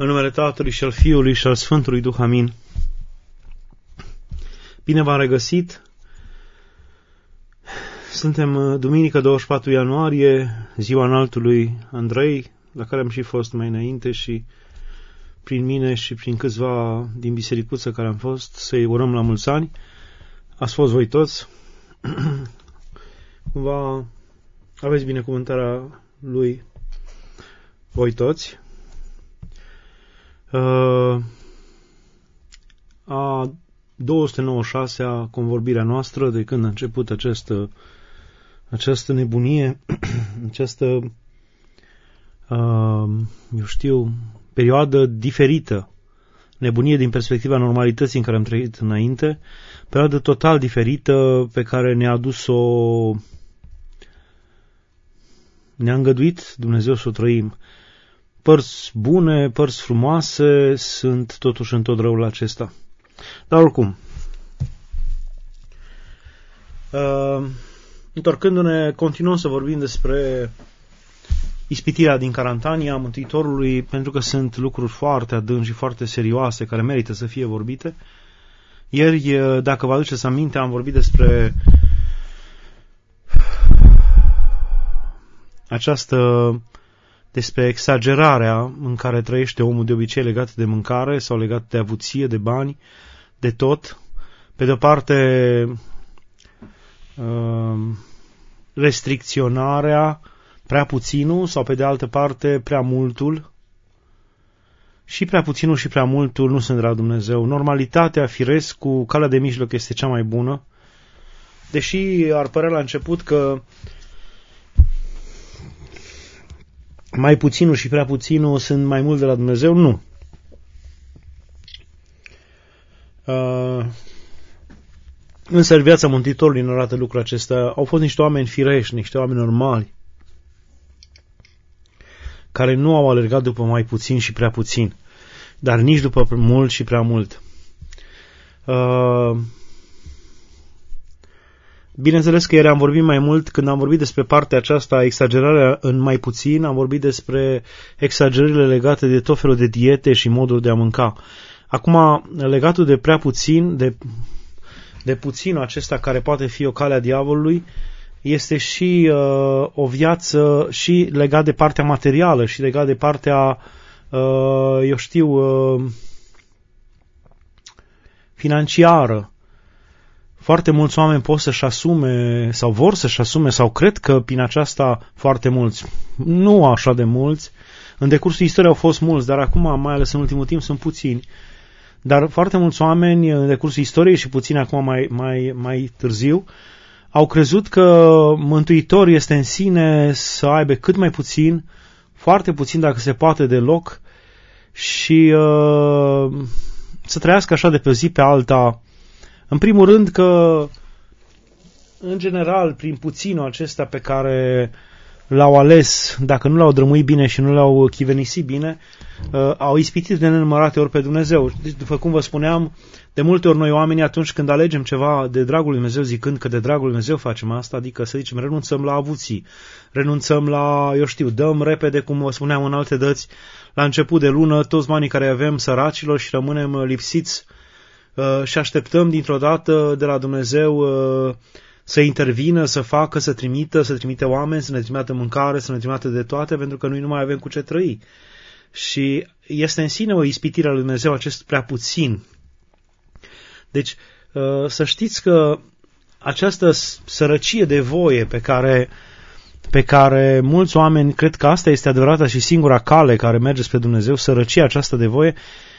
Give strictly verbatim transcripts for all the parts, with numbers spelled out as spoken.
În numele Tatălui și al Fiului și al Sfântului Duh, amin. Bine v-am regăsit. Suntem duminică douăzeci și patru ianuarie, ziua înaltului Andrei, la care am și fost mai înainte și prin mine și prin câțiva din bisericuță care am fost, să-i urăm la mulți ani. Ați fost voi toți. Cumva aveți binecuvântarea lui voi toți. Uh, a două sute nouăzeci și șasea convorbirea noastră de când a început această, această nebunie, această, uh, eu știu, perioadă diferită, nebunie din perspectiva normalității în care am trăit înainte, perioadă total diferită pe care ne-a adus-o, ne-a îngăduit Dumnezeu să o trăim. Părți bune, părți frumoase sunt totuși în tot răul acesta. Dar oricum, uh, întorcându-ne, continuăm să vorbim despre ispitirea din Carantania Mântuitorului, pentru că sunt lucruri foarte adânci și foarte serioase care merită să fie vorbite. Ieri, dacă vă aduceți aminte, am vorbit despre această despre exagerarea în care trăiește omul de obicei legat de mâncare sau legat de avuție, de bani, de tot. Pe de-o parte, restricționarea, prea puținul, sau pe de altă parte, prea multul. Și prea puținul și prea multul nu sunt de la Dumnezeu. Normalitatea, firesc, cu calea de mijloc este cea mai bună. Deși ar părea la început că mai puținul și prea puținul sunt mai mult de la Dumnezeu, nu. Uh, însă în viața Mântuitorului ne arată lucrul acesta. Au fost niște oameni firești, niște oameni normali, care nu au alergat după mai puțin și prea puțin, dar nici după mult și prea mult. Uh, Bineînțeles că ieri am vorbit mai mult, când am vorbit despre partea aceasta, exagerarea în mai puțin, am vorbit despre exagerările legate de tot felul de diete și moduri de a mânca. Acum, legatul de prea puțin, de, de puținul acesta care poate fi o cale a diavolului, este și uh, o viață și legat de partea materială și legat de partea, uh, eu știu, uh, financiară. Foarte mulți oameni pot să-și asume sau vor să-și asume sau cred că prin aceasta foarte mulți. Nu așa de mulți. În decursul istoriei au fost mulți, dar acum, mai ales în ultimul timp, sunt puțini. Dar foarte mulți oameni în decursul istoriei și puțini acum mai, mai, mai târziu au crezut că Mântuitor este în sine să aibă cât mai puțin, foarte puțin dacă se poate deloc, și uh, să trăiască așa de pe zi pe alta. În primul rând că, în general, prin puținul acesta pe care l-au ales, dacă nu l-au drămuit bine și nu l-au chivenisit bine, uh, au ispitit de nenumărate ori pe Dumnezeu. Deci, după cum vă spuneam, de multe ori noi oamenii, atunci când alegem ceva de dragul lui Dumnezeu, zicând că de dragul lui Dumnezeu facem asta, adică să zicem, renunțăm la avuții, renunțăm la, eu știu, dăm repede, cum vă spuneam în alte dăți, la început de lună, toți banii care avem săracilor și rămânem lipsiți uh, și așteptăm dintr-o dată de la Dumnezeu uh, să intervină, să facă, să trimită, să trimite oameni, să ne trimită mâncare, să ne trimită de toate, pentru că noi nu mai avem cu ce trăi. Și este în sine o ispitire a lui Dumnezeu acest prea puțin. Deci, să știți că această sărăcie de voie pe care, pe care mulți oameni cred că asta este adevărata și singura cale care merge spre Dumnezeu, sărăcia aceasta de voie,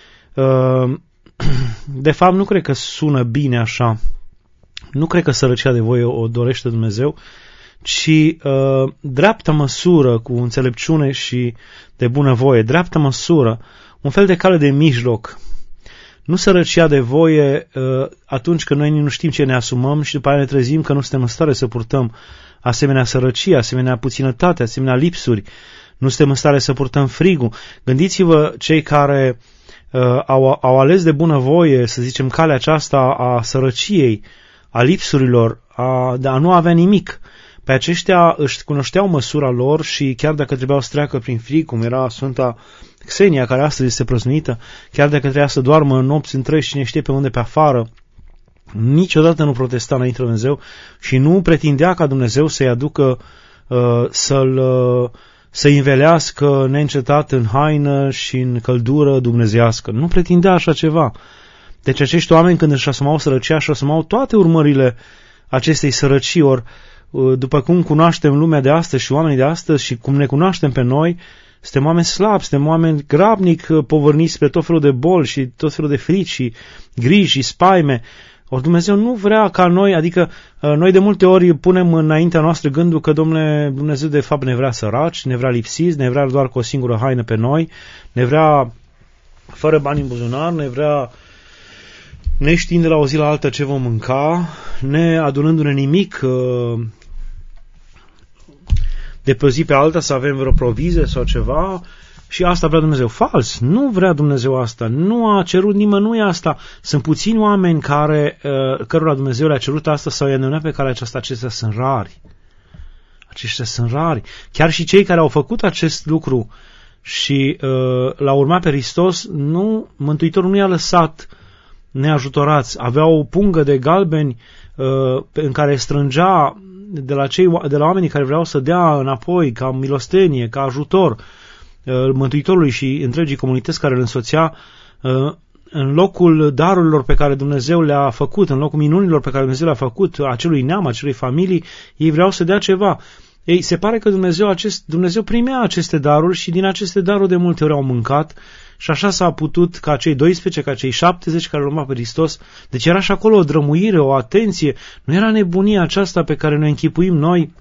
de fapt nu cred că sună bine așa. Nu cred că sărăcia de voie o dorește Dumnezeu, ci uh, dreaptă măsură, cu înțelepciune și de bunăvoie, dreaptă măsură, un fel de cale de mijloc. Nu sărăcia de voie uh, atunci când noi nu știm ce ne asumăm și după aia ne trezim că nu suntem în stare să purtăm asemenea sărăcie, asemenea puținătate, asemenea lipsuri, nu suntem în stare să purtăm frigul. Gândiți-vă cei care uh, au, au ales de bunăvoie, să zicem, calea aceasta a sărăciei, a lipsurilor, a, de a nu avea nimic. Pe aceștia își cunoșteau măsura lor și chiar dacă trebuiau să treacă prin frig, cum era Sfânta Xenia, care astăzi este prăznuită, chiar dacă trebuia să doarmă nopți întregi cine știe pe unde pe afară, niciodată nu protesta înainte de Dumnezeu și nu pretindea ca Dumnezeu să-i aducă, uh, să-l, uh, să-i învelească neîncetat în haină și în căldură dumnezeiască. Nu pretindea așa ceva. Deci acești oameni, când își asumau sărăcia, își asumau toate urmările acestei sărăcii. Ori, după cum cunoaștem lumea de astăzi și oamenii de astăzi și cum ne cunoaștem pe noi, suntem oameni slabi, suntem oameni grabnic povărniți spre tot felul de boli și tot felul de frici și griji și spaime. Ori Dumnezeu nu vrea ca noi, adică noi de multe ori punem înaintea noastră gândul că, domnule, Dumnezeu de fapt ne vrea săraci, ne vrea lipsiți, ne vrea doar cu o singură haină pe noi, ne vrea fără bani în buzunar, ne vrea neștiind de la o zi la alta ce vom mânca, ne adunându-ne nimic de pe o zi pe alta să avem vreo provizie sau ceva. Și asta vrea Dumnezeu. Fals. Nu vrea Dumnezeu asta. Nu a cerut nimănui asta. Sunt puțini oameni care, uh, cărora Dumnezeu le-a cerut asta sau i-a îndemnat pe calea aceasta. Acestea sunt rari. Aceștia sunt rari. Chiar și cei care au făcut acest lucru și uh, l-au urmat pe Hristos, nu, Mântuitorul nu i-a lăsat neajutorați. Aveau o pungă de galbeni uh, în care strângea de la, cei, de la oamenii care vreau să dea înapoi ca milostenie, ca ajutor Mântuitorului și întregii comunități care îl însoțea, în locul darurilor pe care Dumnezeu le-a făcut, în locul minunilor pe care Dumnezeu le-a făcut acelui neam, acelei familii, ei vreau să dea ceva. Ei, se pare că Dumnezeu, acest, Dumnezeu primea aceste daruri și din aceste daruri de multe ori au mâncat și așa s-a putut ca cei doisprezece, ca cei șaptezeci care l-au urmat pe Hristos. Deci era și acolo o drămuire, o atenție. Nu era nebunia aceasta pe care ne închipuim noi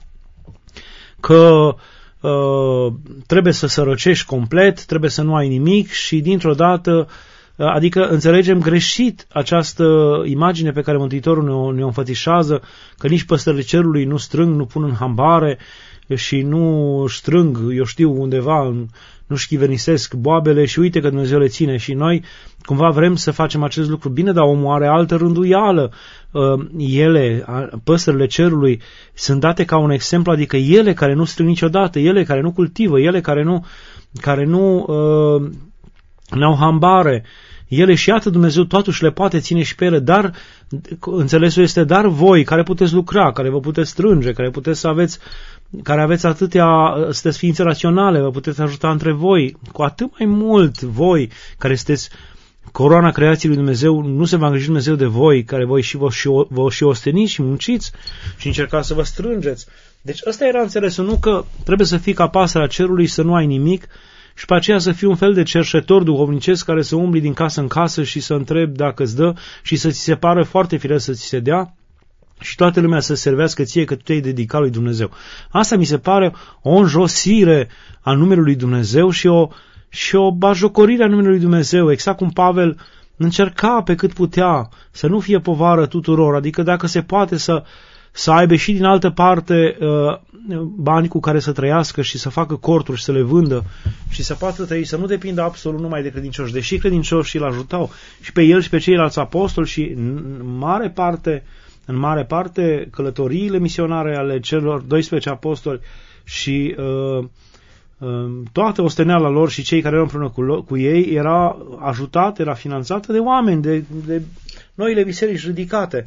că Uh, trebuie să sărăcești complet, trebuie să nu ai nimic și dintr-o dată, uh, adică înțelegem greșit această imagine pe care Mântuitorul ne-o, ne-o înfățișează, că nici păsările cerului nu strâng, nu pun în hambare și nu strâng, eu știu, undeva, în, nu șchivernisesc boabele și uite că Dumnezeu le ține și noi cumva vrem să facem acest lucru. Bine, dar omul are altă rânduială. Ele, păsările cerului, sunt date ca un exemplu, adică ele care nu strâng niciodată, ele care nu cultivă, ele care nu, care nu uh, n-au hambare, ele și iată Dumnezeu totuși le poate ține și pe ele, dar înțelesul este, dar voi care puteți lucra, care vă puteți strânge, care puteți să aveți, care aveți atâtea, sunteți ființe raționale, vă puteți ajuta între voi, cu atât mai mult voi care sunteți coroana creației lui Dumnezeu, nu se va îngriji Dumnezeu de voi, care voi și vă și, vă și osteniți și munciți și încercați să vă strângeți. Deci ăsta era înțelesul, nu că trebuie să fii ca pasărea cerului, să nu ai nimic și pe aceea să fii un fel de cerșetor duhovnicesc care să umbli din casă în casă și să întrebi dacă îți dă și să ți se pară foarte firesc să ți se dea și toată lumea să servească ție că tu te-ai dedicat lui Dumnezeu. Asta mi se pare o înjosire a numelui lui Dumnezeu și o și o bajocorire a numelui lui Dumnezeu, exact cum Pavel încerca pe cât putea să nu fie povară tuturor, adică dacă se poate să, să aibă și din altă parte uh, bani cu care să trăiască și să facă corturi și să le vândă și să poată trăi, să nu depindă absolut numai de credincioși, deși credincioși îl ajutau și pe el și pe ceilalți apostoli și în mare parte, în mare parte călătoriile misionare ale celor doisprezece apostoli și uh, toată osteneala lor și cei care erau împreună cu, cu ei era ajutată, era finanțată de oameni, de, de noile biserici ridicate.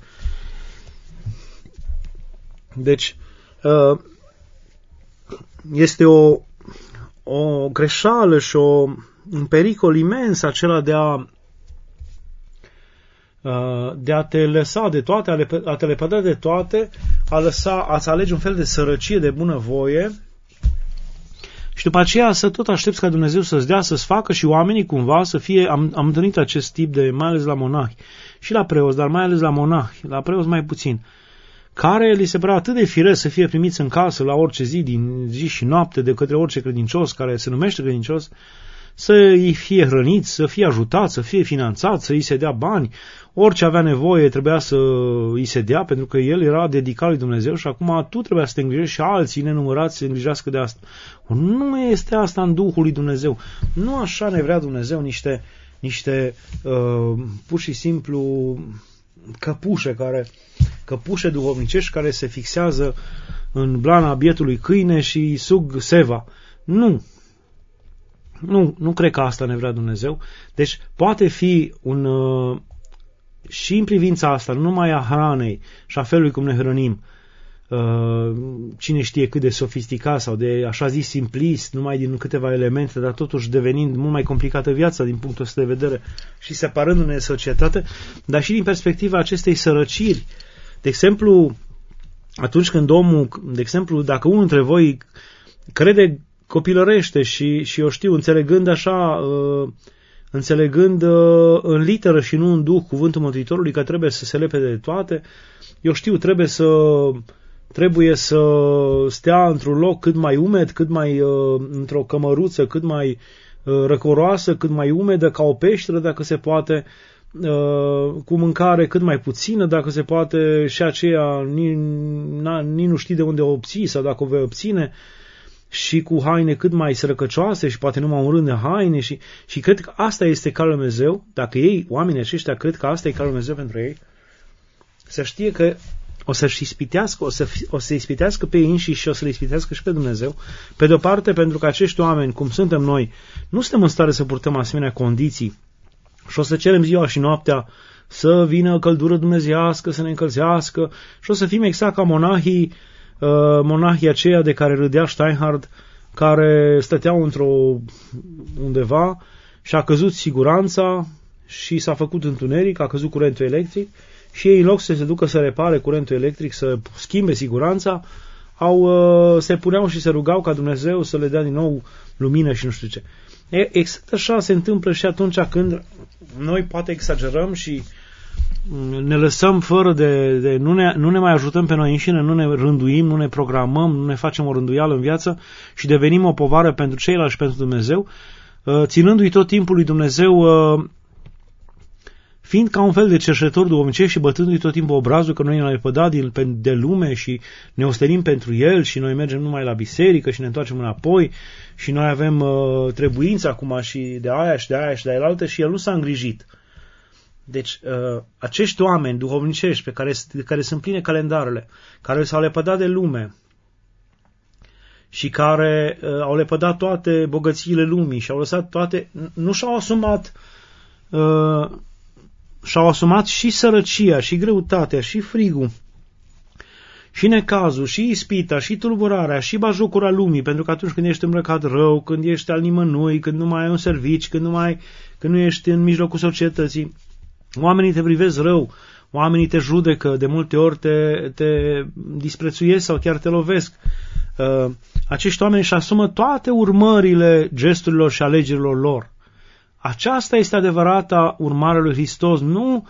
Deci este o, o greșeală și o, un pericol imens acela de a de a te lăsa de toate, a te lepăda de toate, a lăsa, a-ți alege un fel de sărăcie de bunăvoie și după aceea să tot aștepți ca Dumnezeu să-ți dea, să-ți facă și oamenii cumva să fie, am, am întâlnit acest tip de, mai ales la monahi și la preoți, dar mai ales la monahi, la preoți mai puțin, care li se părea atât de firesc să fie primiți în casă la orice zi, din zi și noapte, de către orice credincios care se numește credincios, să îi fie hrăniți, să fie ajutați, să fie finanțați, să îi se dea bani, orice avea nevoie trebuia să îi se dea, pentru că el era dedicat lui Dumnezeu și acum tu trebuia să te îngrijești și alții nenumărați să se îngrijească de asta. Nu este asta în Duhul lui Dumnezeu. Nu așa ne vrea Dumnezeu niște, niște uh, pur și simplu căpușe, care, căpușe duhovnicești care se fixează în blana bietului câine și sug seva. Nu. Nu, nu cred că asta ne vrea Dumnezeu. Deci poate fi un... și în privința asta, nu numai a hranei și a felului cum ne hrănim, cine știe cât de sofisticat sau de așa zis simplist, numai din câteva elemente, dar totuși devenind mult mai complicată viața din punctul ăsta de vedere și separându-ne de societate, dar și din perspectiva acestei sărăciri. De exemplu, atunci când omul, de exemplu, dacă unul dintre voi crede copilărește și, și eu știu, înțelegând așa, uh, înțelegând uh, în literă și nu în duh cuvântul Mântuitorului că trebuie să se lepede de toate, eu știu, trebuie să trebuie să stea într-un loc cât mai umed, cât mai uh, într-o cămăruță, cât mai uh, răcoroasă, cât mai umedă, ca o peșteră, dacă se poate, uh, cu mâncare cât mai puțină, dacă se poate, și aceea nici, nici nu știi de unde o obții sau dacă o vei obține, și cu haine cât mai sărăcăcioase și poate numai un rând de haine și, și cred că asta este calul lui Dumnezeu. Dacă ei, oamenii aceștia, cred că asta e calul lui Dumnezeu pentru ei, să știe că o să-și ispitească, o să, o să ispitească pe ei înșiși și o să le ispitească și pe Dumnezeu. Pe de-o parte, pentru că acești oameni, cum suntem noi, nu suntem în stare să purtăm asemenea condiții și o să cerem ziua și noaptea să vină căldură dumnezeiască, să ne încălzească și o să fim exact ca monahii, uh, monahii aceia de care râdea Steinhardt, care stăteau într-o undeva și a căzut siguranța și s-a făcut întuneric, a căzut curentul electric și ei, în loc să se ducă să repare curentul electric, să schimbe siguranța, au, uh, se puneau și se rugau ca Dumnezeu să le dea din nou lumină și nu știu ce. E, exact așa se întâmplă și atunci când noi poate exagerăm și ne lăsăm fără de... de nu, ne, nu ne mai ajutăm pe noi înșine, nu ne rânduim, nu ne programăm, nu ne facem o rânduială în viață și devenim o povară pentru ceilalți și pentru Dumnezeu, uh, ținându-i tot timpul lui Dumnezeu... Uh, fiind ca un fel de cerșetor duhovnicesc și bătându-i tot timpul obrazul că noi ne-am lepădat de lume și ne ostenim pentru el și noi mergem numai la biserică și ne întoarcem înapoi și noi avem uh, trebuință acum și de aia și de aia și de aia altă și el nu s-a îngrijit. Deci uh, acești oameni duhovnicești pe care, care sunt pline calendarele, care s-au lepădat de lume și care uh, au lepădat toate bogățiile lumii și au lăsat toate, nu și-au asumat uh, și-au asumat și sărăcia, și greutatea, și frigul, și necazul, și ispita, și tulburarea, și bajucura lumii, pentru că atunci când ești îmbrăcat rău, când ești al nimănui, când nu mai ai un servici, când nu, mai, când nu ești în mijlocul societății, oamenii te privesc rău, oamenii te judecă, de multe ori te, te disprețuiesc sau chiar te lovesc. Uh, acești oameni își asumă toate urmările gesturilor și alegerilor lor. Aceasta este adevărata urmare lui Hristos. Nu,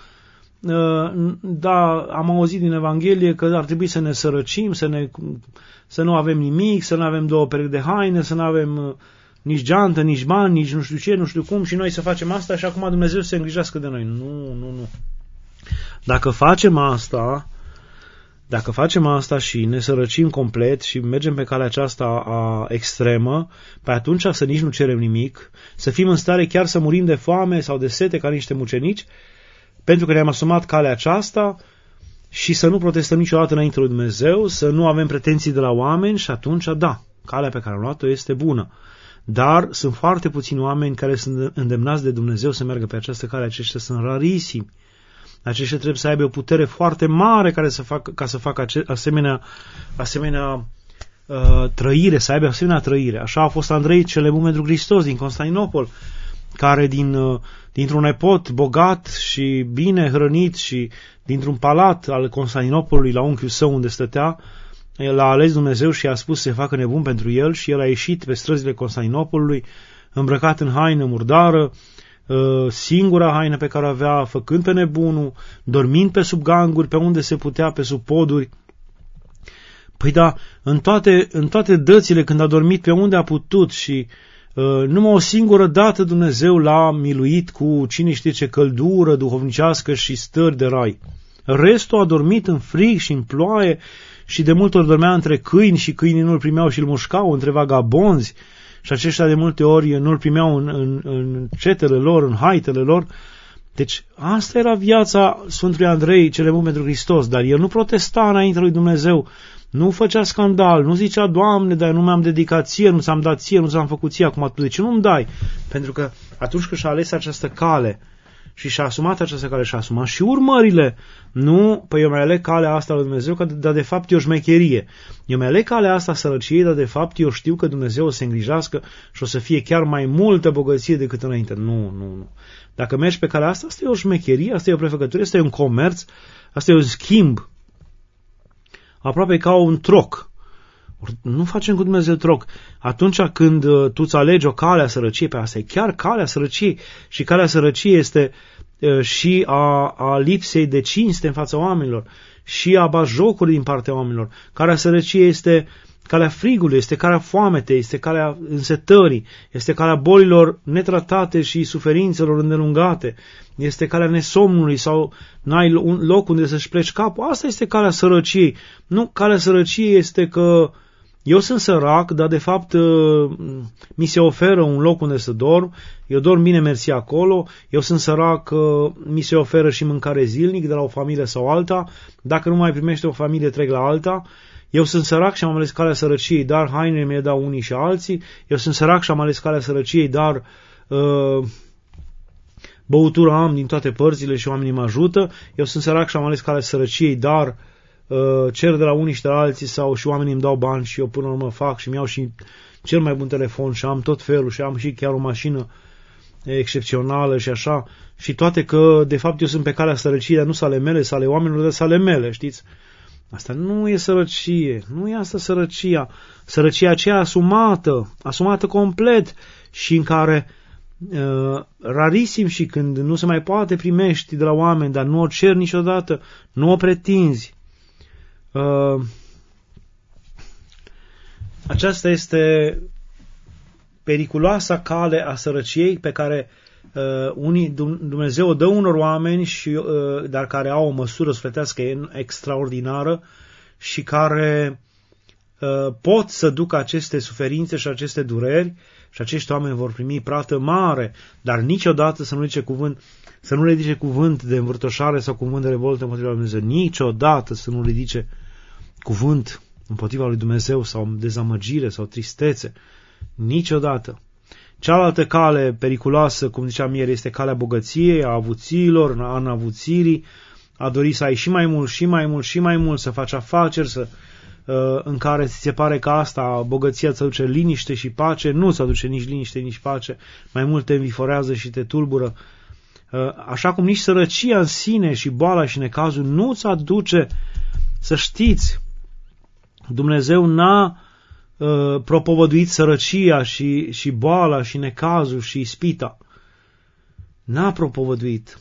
da, am auzit din Evanghelie că ar trebui să ne sărăcim, să, ne, să nu avem nimic, să nu avem două perechi de haine, să nu avem nici geantă, nici bani, nici nu știu ce, nu știu cum și noi să facem asta și acum Dumnezeu să se îngrijească de noi. Nu, nu, nu. Dacă facem asta, dacă facem asta și ne sărăcim complet și mergem pe calea aceasta a extremă, pe atunci să nici nu cerem nimic, să fim în stare chiar să murim de foame sau de sete ca niște mucenici, pentru că ne-am asumat calea aceasta și să nu protestăm niciodată înainte lui Dumnezeu, să nu avem pretenții de la oameni și atunci, da, calea pe care am luat-o este bună. Dar sunt foarte puțini oameni care sunt îndemnați de Dumnezeu să meargă pe această cale, aceștia sunt rarisimi. Aceștia trebuie să aibă o putere foarte mare care să facă, ca să facă ace- asemenea, asemenea uh, trăire, să aibă asemenea trăire. Așa a fost Andrei cel nebun pentru Hristos din Constantinopol, care din, uh, dintr-un nepot bogat și bine hrănit și dintr-un palat al Constantinopolului la unchiul său unde stătea, l-a ales Dumnezeu și i-a spus să se facă nebun pentru el și el a ieșit pe străzile Constantinopolului îmbrăcat în haină murdară, singura haină pe care o avea, făcând pe nebunul, dormind pe sub ganguri, pe unde se putea, pe sub poduri. Păi da, în toate, în toate dățile când a dormit pe unde a putut și uh, numai o singură dată Dumnezeu l-a miluit cu cine știe ce căldură duhovnicească și stări de rai. Restul a dormit în frig și în ploaie și de multe ori dormea între câini și câinii nu-l primeau și îl mușcau, între vagabonzi. Și aceștia de multe ori nu-l primeau în, în, în cetele lor, în haitele lor. Deci asta era viața Sfântului Andrei, cel nebun pentru Hristos, dar el nu protesta înainte lui Dumnezeu, nu făcea scandal, nu zicea, Doamne, dar nu mi-am dedicat ție, nu ți-am dat ție, nu ți-am făcut ție, acum tu de ce nu-mi dai? Pentru că atunci când și-a ales această cale și și-a asumat această cale, și-a asumat și urmările, nu, păi eu mai aleg calea asta lui Dumnezeu, că, dar de fapt e o șmecherie. Eu mai aleg calea asta sărăciei, dar de fapt eu știu că Dumnezeu o să se îngrijească și o să fie chiar mai multă bogăție decât înainte. Nu, nu, nu. Dacă mergi pe calea asta, asta e o șmecherie, asta e o prefăcătură, asta e un comerț, asta e un schimb. Aproape ca un troc. Nu facem cu Dumnezeu troc. Atunci când uh, tu îți alegi o cale a sărăciei, pe asta e chiar calea sărăciei, și calea sărăciei este uh, și a, a lipsei de cinste în fața oamenilor, și a batjocului din partea oamenilor. Calea sărăciei este calea frigului, este calea foametei, este calea însetării, este calea bolilor netratate și suferințelor îndelungate, este calea nesomnului sau n-ai un loc unde să-și pleci capul. Asta este calea sărăciei. Nu, calea sărăciei este că eu sunt sărac, dar de fapt mi se oferă un loc unde să dorm, eu dorm bine mersi acolo, eu sunt sărac, mi se oferă și mâncare zilnic de la o familie sau alta, dacă nu mai primește o familie trec la alta. Eu sunt sărac și am ales calea sărăciei, dar hainele mi-le dau unii și alții. Eu sunt sărac și am ales calea sărăciei, dar uh, băutura am din toate părțile și oamenii mă ajută. Eu sunt sărac și am ales calea sărăciei, dar uh, cer de la unii și de la alții sau și oamenii îmi dau bani și eu până la urmă fac și mi-au și cel mai bun telefon și am tot felul și am și chiar o mașină excepțională și așa. Și toate că de fapt eu sunt pe calea sărăciei, dar nu sale mele, sale oamenilor, dar sale mele, știți? Asta nu e sărăcie, nu e asta sărăcia. Sărăcia aceea asumată, asumată complet și în care uh, rarisim și când nu se mai poate primești de la oameni, dar nu o cer niciodată, nu o pretinzi. Uh, aceasta este periculoasa cale a sărăciei pe care Uh, unii, Dumnezeu o dă unor oameni, și, uh, dar care au o măsură sufletească extraordinară și care uh, pot să ducă aceste suferințe și aceste dureri și acești oameni vor primi plată mare, dar niciodată să nu ridice cuvânt, să nu ridice cuvânt de învârtoșare sau cuvânt de revoltă împotriva lui Dumnezeu. Niciodată să nu ridice cuvânt împotriva lui Dumnezeu sau dezamăgire sau tristețe. Niciodată. Cealaltă cale periculoasă, cum ziceam ieri, este calea bogăției, a avuțiilor, a înavuțirii, a dori să ai și mai mult, și mai mult, și mai mult, să faci afaceri, să, în care ți se pare că asta, bogăția îți aduce liniște și pace. Nu îți aduce nici liniște, nici pace, mai mult te înviforează și te tulbură. Așa cum nici sărăcia în sine și boala și necazul nu îți aduce, să știți, Dumnezeu n-a Uh, propovăduit sărăcia și, și boala și necazul și ispita. N-a propovăduit.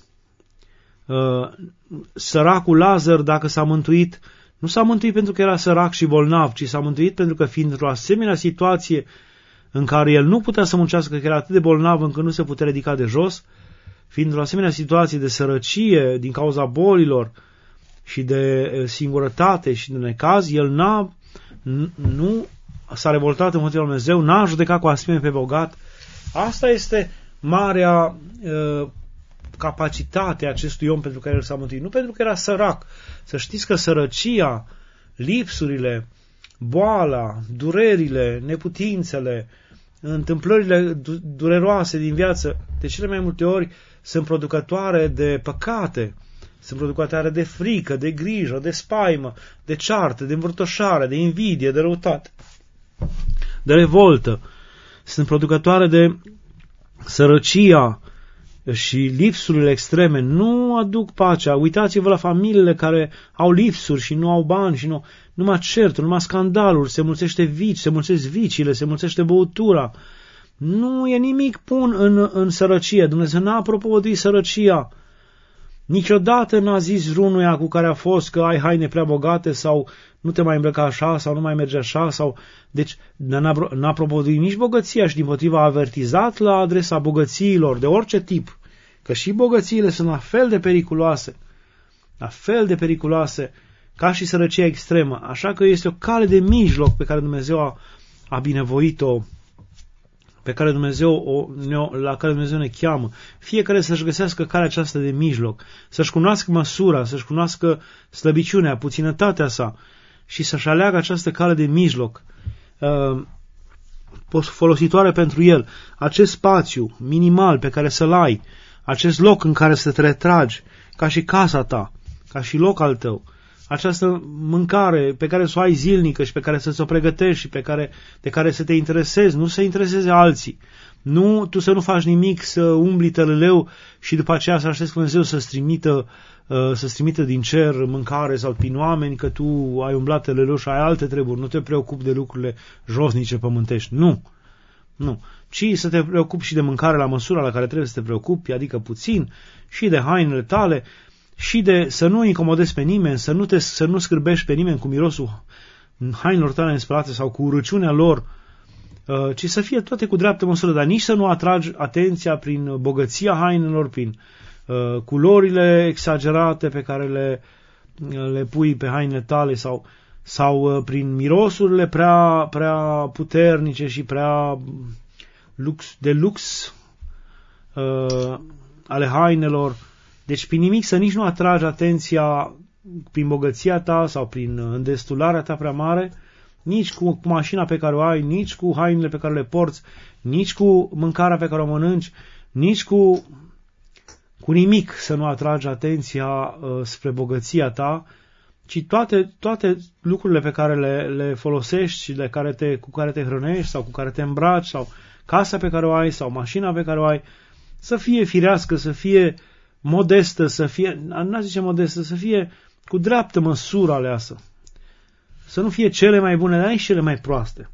Uh, săracul Lazar, dacă s-a mântuit, nu s-a mântuit pentru că era sărac și bolnav, ci s-a mântuit pentru că, fiind într-o asemenea situație în care el nu putea să muncească, că era atât de bolnav încât nu se putea ridica de jos, fiind într-o asemenea situație de sărăcie din cauza bolilor și de singurătate și de necaz, el n-a, nu s-a revoltat împotriva lui Dumnezeu, n-a judecat cu aspime pe bogat. Asta este marea uh, capacitate a acestui om pentru care el s-a mântuit. Nu pentru că era sărac. Să știți că sărăcia, lipsurile, boala, durerile, neputințele, întâmplările dureroase din viață, de cele mai multe ori sunt producătoare de păcate, sunt producătoare de frică, de grijă, de spaimă, de ceartă, de învârtoșare, de invidie, de răutate, de revoltă. Sunt producătoare de sărăcia și lipsurile extreme. Nu aduc pacea. Uitați-vă la familiile care au lipsuri și nu au bani și nu, numai certuri, numai scandaluri, se mulțește vici, se mulțesc viciile, se mulțește băutura. Nu e nimic bun în, în sărăcie. Dumnezeu n-a propovăduit sărăcia. Niciodată n-a zis vrenuia cu care a fost că ai haine prea bogate sau nu te mai îmbrăca așa sau nu mai merge așa. Sau... Deci n-a, n-a propovăduit nici bogăția și dimpotrivă a avertizat la adresa bogățiilor de orice tip, că și bogățiile sunt la fel de periculoase, la fel de periculoase ca și sărăcia extremă. Așa că este o cale de mijloc pe care Dumnezeu a, a binevoit-o, pe care Dumnezeu o, la care Dumnezeu ne cheamă. Fiecare să-și găsească calea aceasta de mijloc, să-și cunoască măsura, să-și cunoască slăbiciunea, puținătatea sa și să-și aleagă această cale de mijloc, folositoare pentru el, acest spațiu minimal pe care să-l ai, acest loc în care să te retragi, ca și casa ta, ca și loc al tău, această mâncare pe care să o ai zilnică și pe care să ți-o pregătești și pe care, de care să te interesezi, nu să intereseze alții. Nu, tu să nu faci nimic, să umbli tălăleu și după aceea să aștepți Dumnezeu să-ți trimită, să-ți trimită din cer mâncare sau prin oameni, că tu ai umblat tălăleu și ai alte treburi, nu te preocupi de lucrurile josnice pământești. Nu. Nu. Ci să te preocupi și de mâncare la măsura la care trebuie să te preocupi, adică puțin, și de hainele tale, și de să nu incomodezi pe nimeni, să nu, te, să nu scârbești pe nimeni cu mirosul hainelor tale înspălate sau cu urăciunea lor, ci să fie toate cu dreaptă măsură, dar nici să nu atragi atenția prin bogăția hainelor, prin uh, culorile exagerate pe care le, le pui pe hainele tale sau, sau uh, prin mirosurile prea, prea puternice și prea lux, de lux uh, ale hainelor. Deci prin nimic să nici nu atragi atenția prin bogăția ta sau prin îndestularea ta prea mare, nici cu mașina pe care o ai, nici cu hainele pe care le porți, nici cu mâncarea pe care o mănânci, nici cu, cu nimic să nu atragi atenția uh, spre bogăția ta, ci toate, toate lucrurile pe care le, le folosești și de care te, cu care te hrănești sau cu care te îmbraci sau casa pe care o ai sau mașina pe care o ai, să fie firească, să fie modestă, să fie, n-aș zice modestă, să fie cu dreaptă măsură aleasă. Să nu fie cele mai bune, dar nici cele mai proaste.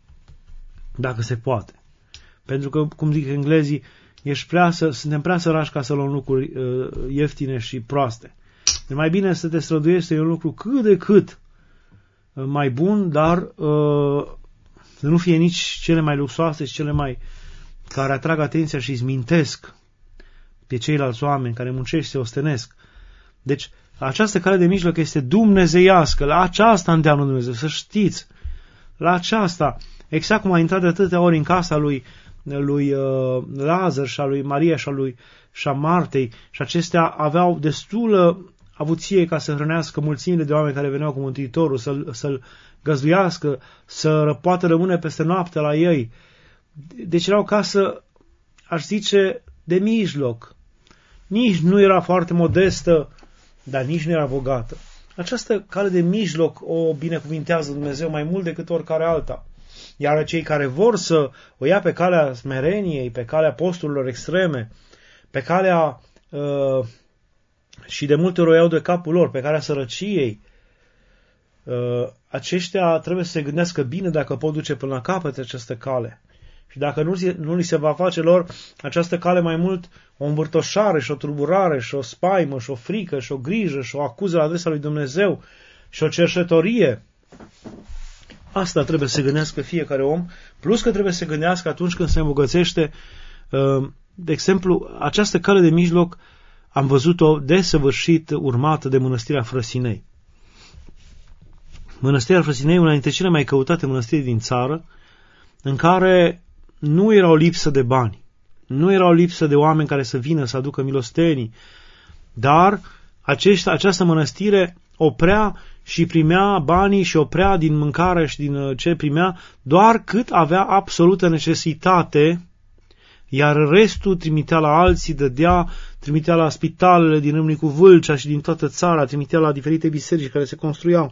Dacă se poate. Pentru că, cum zic englezii, ești prea să, suntem prea sărași ca să luăm lucruri uh, ieftine și proaste. E mai bine să te străduiești să iei un lucru cât de cât uh, mai bun, dar uh, să nu fie nici cele mai luxoase și cele mai care atrag atenția și îți mintesc pe ceilalți oameni care muncesc și se ostenesc. Deci, această cale de mijloc este dumnezeiască, la aceasta îndeamnă Dumnezeu, să știți, la aceasta, exact cum a intrat de atâtea ori în casa lui, lui uh, Lazar și a lui Maria și a lui și a Martei și acestea aveau destulă avuție ca să hrănească mulțimile de oameni care veneau cu Mântuitorul, să-l, să-l găzduiască, să poată rămâne peste noapte la ei. Deci era o casă, aș zice, de mijloc. Nici nu era foarte modestă, dar nici nu era bogată. Această cale de mijloc o binecuvintează Dumnezeu mai mult decât oricare alta. Iar cei care vor să o ia pe calea smereniei, pe calea posturilor extreme, pe calea uh, și de multe ori o iau de capul lor, pe calea sărăciei, uh, aceștia trebuie să se gândească bine dacă pot duce până la capăt această cale. Și dacă nu, nu li se va face lor această cale mai mult o învârtoșare și o tulburare și o spaimă și o frică și o grijă și o acuză la adresa lui Dumnezeu și o cerșetorie, asta trebuie să se gândească fiecare om, plus că trebuie să se gândească atunci când se îmbogățește. De exemplu, această cale de mijloc am văzut-o desăvârșit urmată de Mănăstirea Frăsinei. Mănăstirea Frăsinei, una dintre cele mai căutate mănăstiri din țară, în care nu era o lipsă de bani, nu era o lipsă de oameni care să vină să aducă milostenii, dar acești, această mănăstire oprea și primea banii și oprea din mâncare și din ce primea doar cât avea absolută necesitate, iar restul trimitea la alții, dădea, trimitea la spitalele din Râmnicu Vâlcea și din toată țara, trimitea la diferite biserici care se construiau.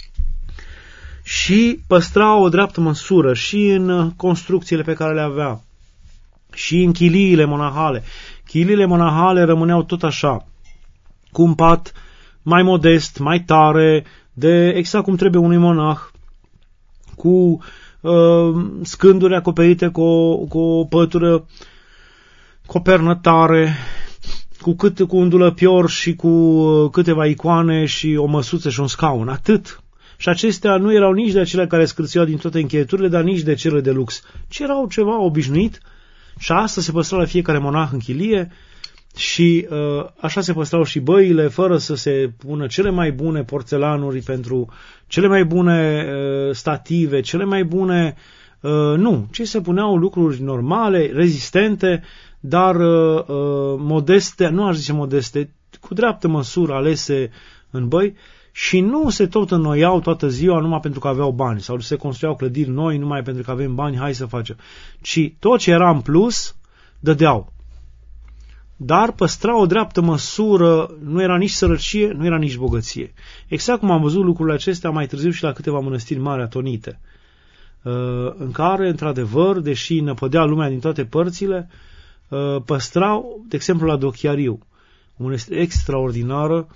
Și păstra o dreaptă măsură și în construcțiile pe care le avea, și în chiliile monahale. Chiliile monahale rămâneau tot așa, cu un pat mai modest, mai tare, de exact cum trebuie unui monah, cu uh, scânduri acoperite cu o, cu o pătură, cu o pernă tare, cu, cât, cu un dulăpior și cu uh, câteva icoane și o măsuță și un scaun. Atât. Și acestea nu erau nici de acele care scârțeau din toate încheieturile, dar nici de cele de lux, ci erau ceva obișnuit și asta se păstra la fiecare monah în chilie și uh, așa se păstrau și băile, fără să se pună cele mai bune porțelanuri pentru cele mai bune uh, stative, cele mai bune, uh, nu, ci se puneau lucruri normale, rezistente, dar uh, uh, modeste, nu aș zice modeste, cu dreaptă măsură alese în băi. și nu se tot înnoiau toată ziua numai pentru că aveau bani sau se construiau clădiri noi numai pentru că avem bani, hai să facem. Ci tot ce era în plus, dădeau. Dar păstra o dreaptă măsură, nu era nici sărăcie, nu era nici bogăție. Exact cum am văzut lucrurile acestea mai târziu și la câteva mănăstiri mari atonite, în care, într-adevăr, deși năpădea lumea din toate părțile, păstrau, de exemplu, la Dochiariu, o mănăstire extraordinară,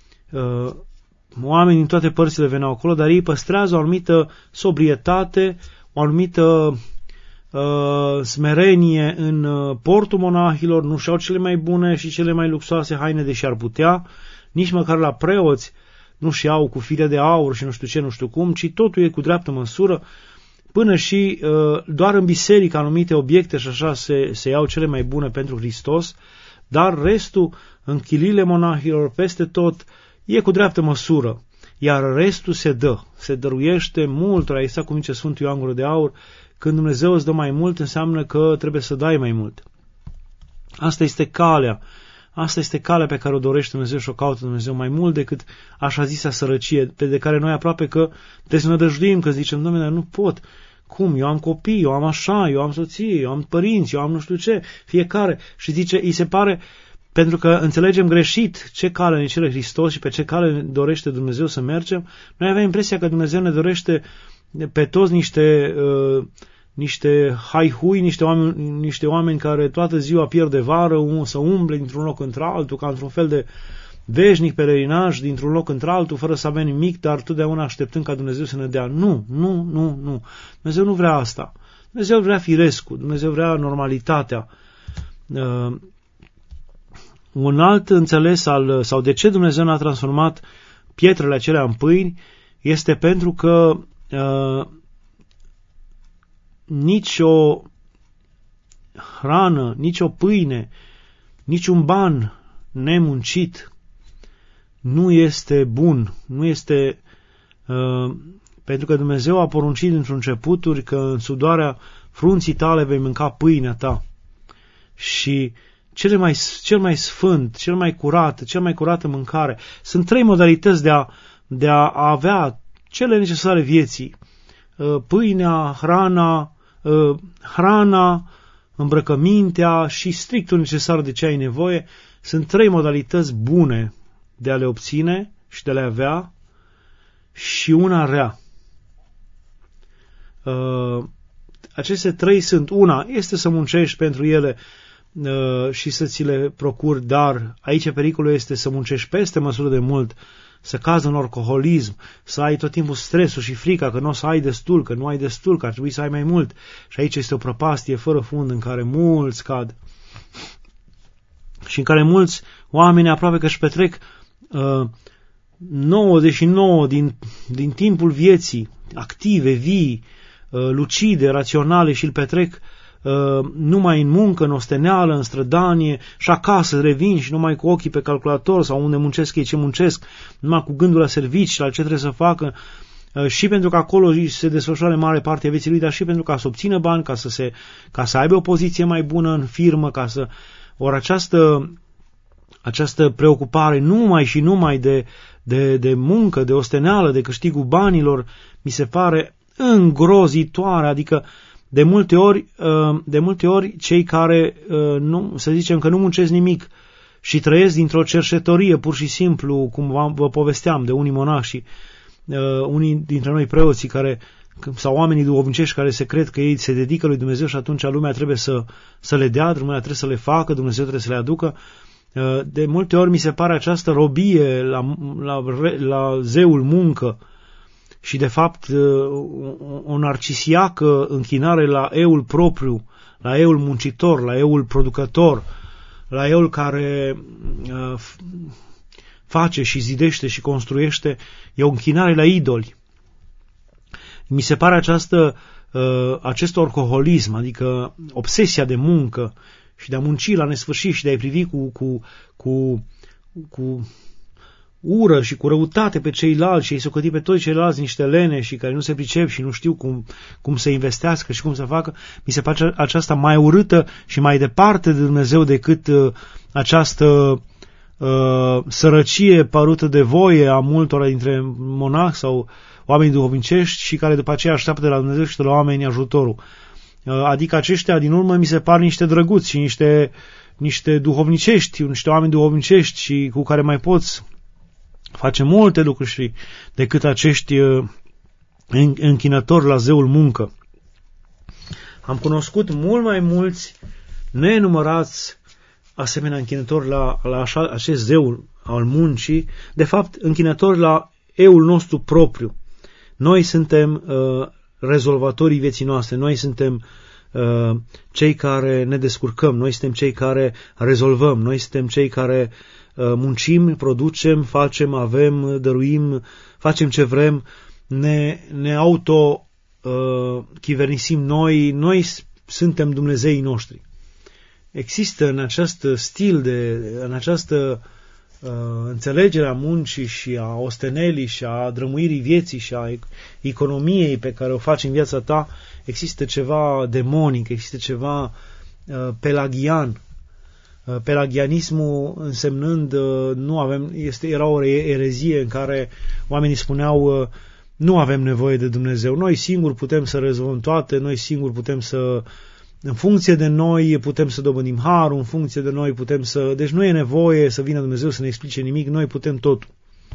oameni din toate părțile veneau acolo, dar ei păstrează o anumită sobrietate, o anumită uh, smerenie în uh, portul monahilor, nu și-au cele mai bune și cele mai luxoase haine, deși ar putea, nici măcar la preoți nu și-au cu fire de aur și nu știu ce, nu știu cum, ci totul e cu dreaptă măsură, până și uh, doar în biserică anumite obiecte și așa se, se iau cele mai bune pentru Hristos, dar restul, în chiliile monahilor, peste tot, e cu dreaptă măsură, iar restul se dă, se dăruiește multora, exact cum zice Sfântul Ioan Gură de Aur, când Dumnezeu îți dă mai mult, înseamnă că trebuie să dai mai mult. Asta este calea, asta este calea pe care o dorește Dumnezeu și o caută Dumnezeu mai mult decât așa zisea sărăcie, pe de care noi aproape că trebuie să ne dăjduim, că zicem, Doamne, dar nu pot, cum, eu am copii, eu am așa, eu am soție, eu am părinți, eu am nu știu ce, fiecare, și zice, îi se pare... Pentru că înțelegem greșit ce cale ne cere Hristos și pe ce cale ne dorește Dumnezeu să mergem, noi avem impresia că Dumnezeu ne dorește pe toți niște, uh, niște haihui, niște oameni, niște oameni care toată ziua pierd de vară, um, să umble dintr-un loc într-altul, ca într-un fel de veșnic pelerinaj, dintr-un loc într-altul, fără să avem nimic, dar totdeauna așteptând ca Dumnezeu să ne dea. Nu, nu, nu, nu. Dumnezeu nu vrea asta. Dumnezeu vrea firescul, Dumnezeu vrea normalitatea. Uh, Un alt înțeles al, sau de ce Dumnezeu n-a transformat pietrele acelea în pâini este pentru că uh, nici o hrană, nici o pâine, nici un ban nemuncit nu este bun, nu este uh, pentru că Dumnezeu a poruncit într-un începuturi că în sudoarea frunții tale vei mânca pâinea ta. Și Cel mai, cel mai sfânt, cel mai curat, cel mai curată mâncare. Sunt trei modalități de a, de a avea cele necesare vieții. Pâinea, hrana, hrana, îmbrăcămintea și strictul necesar de ce ai nevoie. Sunt trei modalități bune de a le obține și de a le avea și una rea. Aceste trei sunt: una este să muncești pentru ele și să ți le procuri, dar aici pericolul este să muncești peste măsură de mult, să cazi în alcoholism, să ai tot timpul stresul și frica că nu o să ai destul, că nu ai destul, că ar trebui să ai mai mult. Și aici este o prăpastie fără fund în care mulți cad și în care mulți oameni aproape că își petrec uh, nouăzeci și nouă din, din timpul vieții active, vii, uh, lucide, raționale și îl petrec Uh, numai în muncă, în osteneală, în strădanie și acasă revin și numai cu ochii pe calculator sau unde muncesc ei ce muncesc, numai cu gândul la servici, la ce trebuie să facă, uh, și pentru că acolo se desfășoară mare parte a vieții lui, dar și pentru ca să obțină bani, ca să, se, ca să aibă o poziție mai bună în firmă, ca să... Ori această, această preocupare numai și numai de, de, de muncă, de osteneală, de câștigul banilor, mi se pare îngrozitoare, adică De multe ori, de multe ori cei care, nu, să zicem că nu muncesc nimic și trăiesc dintr-o cerșetorie, pur și simplu, cum vă povesteam de unii monași, unii dintre noi preoții care, sau oamenii duhovnicești care se cred că ei se dedică lui Dumnezeu și atunci lumea trebuie să, să le dea, lumea trebuie să le facă, Dumnezeu trebuie să le aducă. De multe ori mi se pare această robie la, la, la zeul muncă și de fapt o narcisiacă închinare la eul propriu, la eul muncitor, la eul producător, la eul care face și zidește și construiește, e o închinare la idoli. Mi se pare această, acest orcoholism, adică obsesia de muncă și de a munci la nesfârșit și de a-i privi cu, cu, cu, cu ură și cu răutate pe ceilalți și ei socoti pe toți ceilalți niște lene și care nu se pricep și nu știu cum, cum să investească și cum să facă, mi se pare aceasta mai urâtă și mai departe de Dumnezeu decât uh, această uh, sărăcie părută de voie a multora dintre monahi sau oameni duhovnicești și care după aceea așteaptă de la Dumnezeu și de la oameni ajutorul. Uh, adică aceștia din urmă mi se par niște drăguți și niște, niște duhovnicești, niște oameni duhovnicești și cu care mai poți face multe lucruri și decât acești uh, închinători la zeul muncă. Am cunoscut mult mai mulți nenumărați asemenea închinători la, la așa, acest zeu al muncii, de fapt închinători la eul nostru propriu. Noi suntem uh, rezolvatorii vieții noastre, noi suntem uh, cei care ne descurcăm, noi suntem cei care rezolvăm, noi suntem cei care uh, muncim, producem, facem, avem, dăruim, facem ce vrem, ne, ne auto uh, chivernisim noi, noi suntem Dumnezeii noștri. Există în acest stil, de, în această uh, înțelegere a muncii și a ostenelii și a drămuirii vieții și a economiei pe care o faci în viața ta, există ceva demonic, există ceva uh, pelagian. Uh, pelagianismul însemnând, uh, nu avem, este, era o erezie în care oamenii spuneau uh, nu avem nevoie de Dumnezeu, noi singuri putem să rezolvăm toate, noi singuri putem să în funcție de noi putem să dobândim harul, în funcție de noi putem să... Deci nu e nevoie să vină Dumnezeu să ne explice nimic, noi putem totul.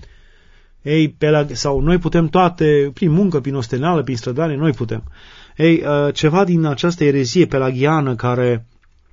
Ei, pelag... Sau noi putem toate, prin muncă, prin osteneală, prin strădanie, noi putem. Ei, ceva din această erezie pelagiană care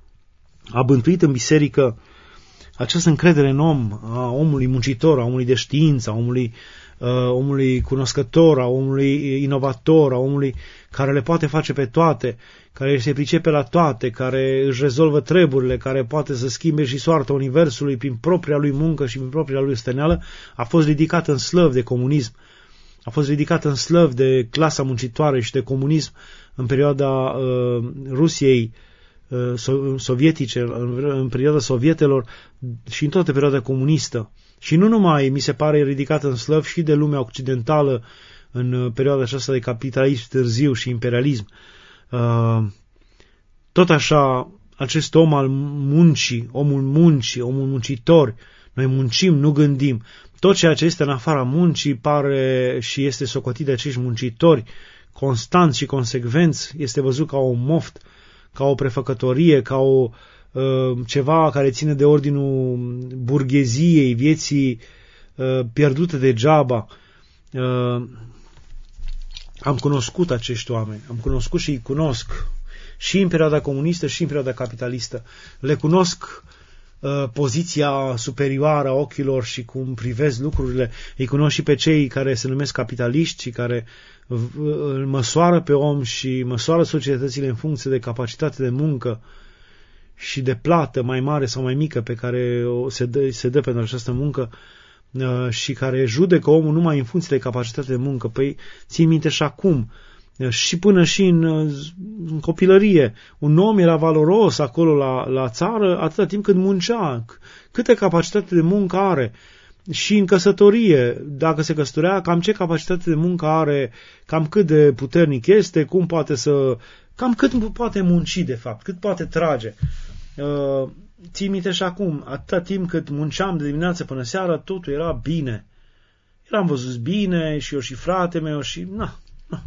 a bântuit în biserică această încredere în om, a omului muncitor, a omului de știință, a omului, uh, omului cunoscător, a omului inovator, a omului care le poate face pe toate, care se pricepe la toate, care își rezolvă treburile, care poate să schimbe și soarta universului prin propria lui muncă și prin propria lui steneală, a fost ridicat în slăv de comunism, a fost ridicat în slăv de clasa muncitoare și de comunism în perioada uh, Rusiei uh, sovietice, în, în perioada sovietelor și în toată perioada comunistă. Și nu numai, mi se pare, ridicat în slăv și de lumea occidentală în perioada aceasta de capitalism târziu și imperialism. Uh, tot așa, acest om al muncii, omul muncii, omul muncitor, noi muncim, nu gândim. Tot ceea ce este în afara muncii pare și este socotit de acești muncitori, constanți și consecvenți, este văzut ca o moft, ca o prefăcătorie, ca o, uh, ceva care ține de ordinul burgheziei, vieții uh, pierdute degeaba. Uh, am cunoscut acești oameni, am cunoscut și îi cunosc și în perioada comunistă și în perioada capitalistă. Le cunosc uh, poziția superioară a ochilor și cum privesc lucrurile. Îi cunosc și pe cei care se numesc capitaliști și care îl măsoară pe om și măsoară societățile în funcție de capacitate de muncă și de plată mai mare sau mai mică pe care o se dă, se dă pentru această muncă uh, și care judecă omul numai în funcție de capacitate de muncă. Păi țin minte și acum, și până și în, în copilărie, un om era valoros acolo la, la țară atâta timp cât muncea. Câtă capacitate de muncă are? Și în căsătorie, dacă se căsătorea, cam ce capacitate de muncă are, cam cât de puternic este, cum poate să... cam cât poate munci, de fapt, cât poate trage. Uh, țin minte și acum, atâta timp cât munceam de dimineață până seara, totul era bine. Eram văzut bine și eu și fratele meu și... na, na.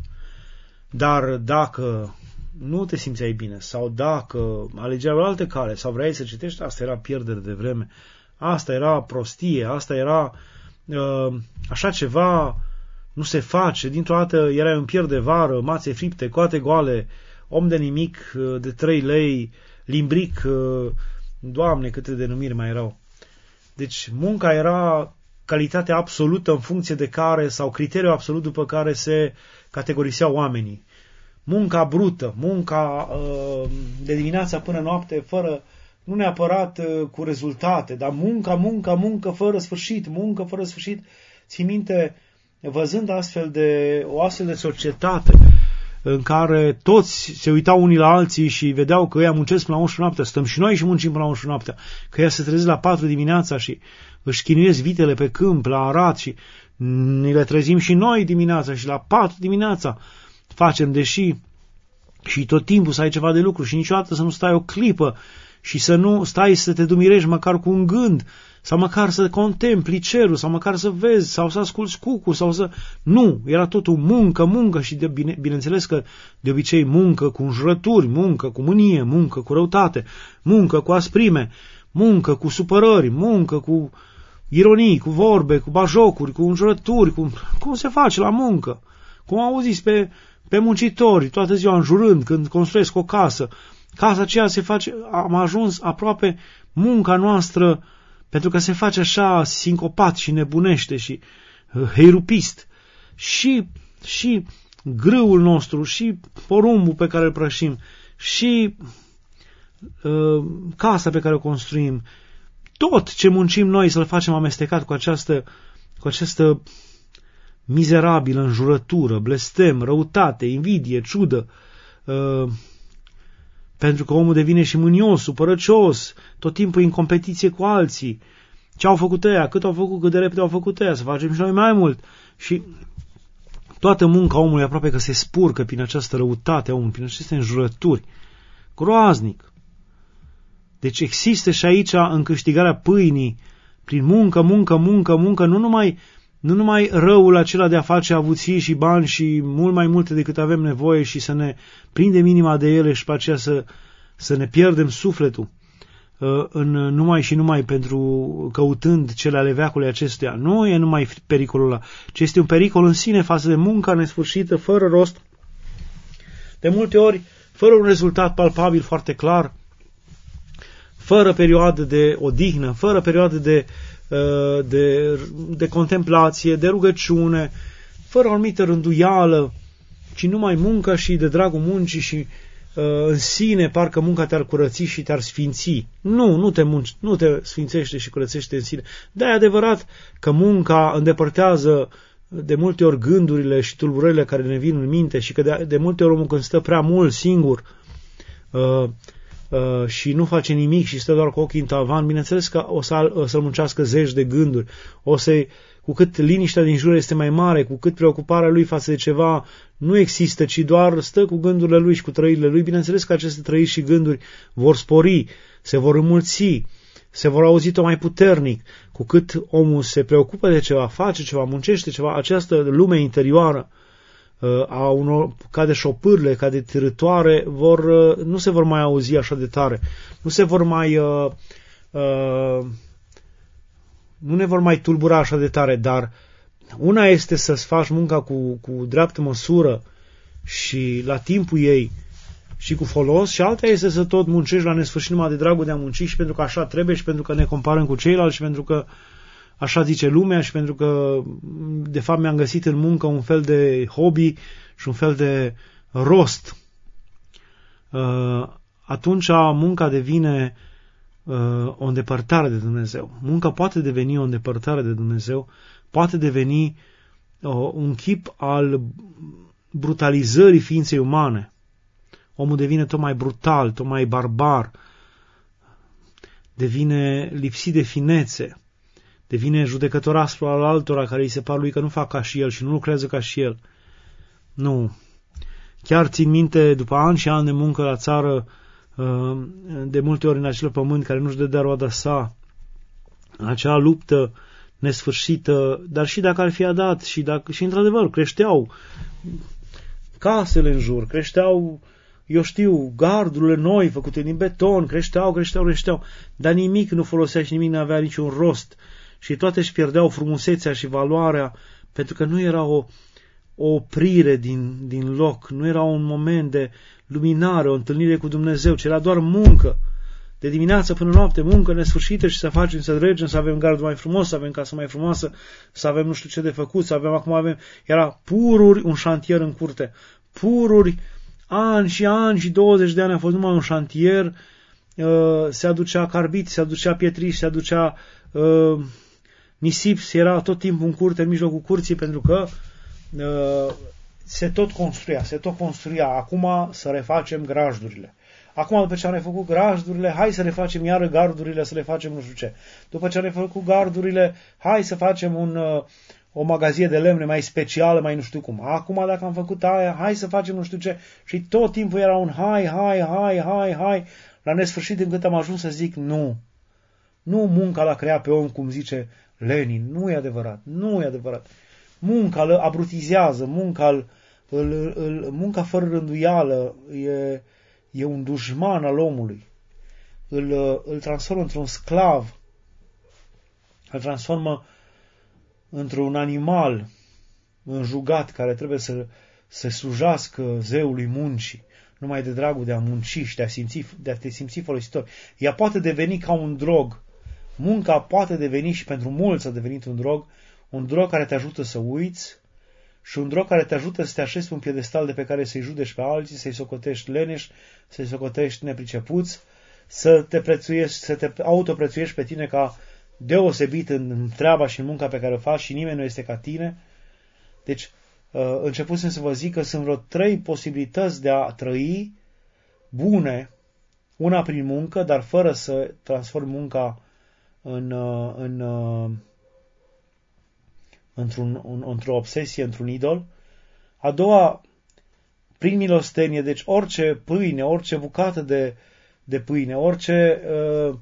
Dar dacă nu te simțeai bine sau dacă alegeai o altă cale sau vrei să citești, asta era pierdere de vreme. Asta era prostie, asta era uh, așa ceva, nu se face, dintr-o dată erai un pier de vară, mațe fripte, coate goale, om de nimic, uh, de trei lei, limbric, uh, Doamne, câte denumiri mai erau. Deci munca era calitatea absolută în funcție de care, sau criteriul absolut după care se categoriseau oamenii. Munca brută, munca uh, de dimineața până noapte, fără... nu neapărat uh, cu rezultate, dar munca, munca, muncă fără sfârșit, muncă fără sfârșit. Ții minte, văzând astfel de, o astfel de societate în care toți se uitau unii la alții și vedeau că ăia muncesc până la unsprezece noaptea, stăm și noi și muncim până la unsprezece noaptea, că ăia se trezesc la patru dimineața și își chinuiesc vitele pe câmp, la arat și ne le trezim și noi dimineața și la patru dimineața facem, deși și tot timpul să ai ceva de lucru și niciodată să nu stai o clipă și să nu stai să te dumirești măcar cu un gând, sau măcar să contempli cerul, sau măcar să vezi, sau să asculți cucul, sau să... Nu, era totul muncă, muncă și de, bine, bineînțeles că de obicei muncă cu înjurături, muncă cu mânie, muncă cu răutate, muncă cu asprime, muncă cu supărări, muncă cu ironii, cu vorbe, cu bajocuri, cu înjurături, cu... cum se face la muncă? Cum auziți pe, pe muncitori toată ziua înjurând când construiesc o casă. Casa aceea se face, am ajuns aproape munca noastră, pentru că se face așa sincopat și nebunește și uh, heirupist. Și, și grâul nostru, și porumbul pe care îl prășim, și uh, casa pe care o construim, tot ce muncim noi să-l facem amestecat cu această, cu această mizerabilă înjurătură, blestem, răutate, invidie, ciudă, uh, pentru că omul devine și mânios, supărăcios, tot timpul în competiție cu alții. Ce au făcut ăia, cât au făcut, cât de repede au făcut ăia, să facem și noi mai mult. Și toată munca omului aproape că se spurcă prin această răutate a omului, prin aceste înjurături. Groaznic. Deci există și aici în câștigarea pâinii, prin muncă, muncă, muncă, muncă, nu numai, nu numai răul acela de a face avuții și bani și mult mai multe decât avem nevoie și să ne prindem inima de ele și pe aceea să, să ne pierdem sufletul în numai și numai pentru căutând cele ale veacului acestuia. Nu e numai pericolul ăla, ci este un pericol în sine față de munca nesfârșită, fără rost, de multe ori fără un rezultat palpabil foarte clar, fără perioadă de odihnă, fără perioadă de, de, de contemplație, de rugăciune, fără o anumită rânduială, ci numai muncă și de dragul muncii și în sine parcă munca te-ar curăți și te-ar sfinți. Nu, nu te, munci, nu te sfințește și curățește în sine. Dar e adevărat că munca îndepărtează de multe ori gândurile și tulburările care ne vin în minte și că de, de multe ori omul când stă prea mult singur uh, uh, și nu face nimic și stă doar cu ochii în tavan, bineînțeles că o, să, o să-l muncească zeci de gânduri. O să, cu cât liniștea din jur este mai mare, cu cât preocuparea lui față de ceva nu există, ci doar stă cu gândurile lui și cu trăirile lui, bineînțeles că aceste trăiri și gânduri vor spori, se vor înmulți, se vor auzi tot mai puternic. Cu cât omul se preocupă de ceva, face ceva, muncește ceva, această lume interioară a unor, ca de șopârle, ca de târătoare, vor, nu se vor mai auzi așa de tare. Nu se vor mai... Uh, uh, nu ne vor mai tulbura așa de tare, dar una este să-ți faci munca cu, cu dreaptă măsură și la timpul ei și cu folos, și alta este să tot muncești la nesfârșit numai de dragul de a munci și pentru că așa trebuie și pentru că ne comparăm cu ceilalți și pentru că așa zice lumea și pentru că de fapt mi-am găsit în muncă un fel de hobby și un fel de rost. Atunci munca devine o îndepărtare de Dumnezeu. Munca poate deveni o îndepărtare de Dumnezeu, poate deveni un chip al brutalizării ființei umane. Omul devine tot mai brutal, tot mai barbar, devine lipsit de finețe, devine judecător aspru al altora care îi se par lui că nu fac ca și el și nu lucrează ca și el. Nu. Chiar țin minte, după ani și ani de muncă la țară, de multe ori în acel pământ care nu-și dădea roada sa, în acea luptă nesfârșită, dar și dacă ar fi adat și, dacă, și într-adevăr creșteau casele în jur, creșteau, eu știu, gardurile noi făcute din beton, creșteau, creșteau, creșteau, dar nimic nu folosea și nimic nu avea niciun rost și toate își pierdeau frumusețea și valoarea pentru că nu era o, o oprire din, din loc, nu era un moment de luminare, o întâlnire cu Dumnezeu, ci era doar muncă. De dimineață până noapte, muncă nesfârșită și să facem, să dregem, să avem gardul mai frumos, să avem casă mai frumoasă, să avem nu știu ce de făcut, să avem acum avem... Era pururi un șantier în curte. Pururi, ani și ani și douăzeci de ani a fost numai un șantier, uh, se aducea carbit, se aducea pietriș, se aducea uh, nisip, era tot timpul în curte, în mijlocul curții, pentru că uh, se tot construia, se tot construia. Acum să refacem grajdurile. Acum, după ce am refăcut grajdurile, hai să refacem iară gardurile, să le facem nu știu ce. După ce am refăcut gardurile, hai să facem un, o magazie de lemne mai specială, mai nu știu cum. Acum, dacă am făcut aia, hai să facem nu știu ce. Și tot timpul era un hai, hai, hai, hai, hai, la nesfârșit încât am ajuns să zic nu. Nu munca l-a creat pe om, cum zice Lenin. Nu e adevărat. Nu e adevărat. Munca îl abrutizează, munca, îl, îl, îl, munca fără rânduială e, e un dușman al omului. Îl, îl transformă într-un sclav. Îl transformă într-un animal înjugat care trebuie să, să slujească zeului muncii, numai de dragul de a munci și de a, simți, de a te simți folositor. Ea poate deveni ca un drog. Munca poate deveni, și pentru mulți a devenit un drog, un drog care te ajută să uiți și un drog care te ajută să te așezi pe un piedestal de pe care să-i judeci pe alții, să-i socotești leneși, să-i socotești nepricepuți, să te prețuiești, să te autoprețuiești pe tine ca deosebit în treaba și în munca pe care o faci și nimeni nu este ca tine. Deci, începusem să vă zic că sunt vreo trei posibilități de a trăi bune, una prin muncă, dar fără să transform munca în, în, într-un, un, într-o obsesie, într-un idol. A doua, prin milostenie, deci orice pâine, orice bucată de, de pâine, orice, uh,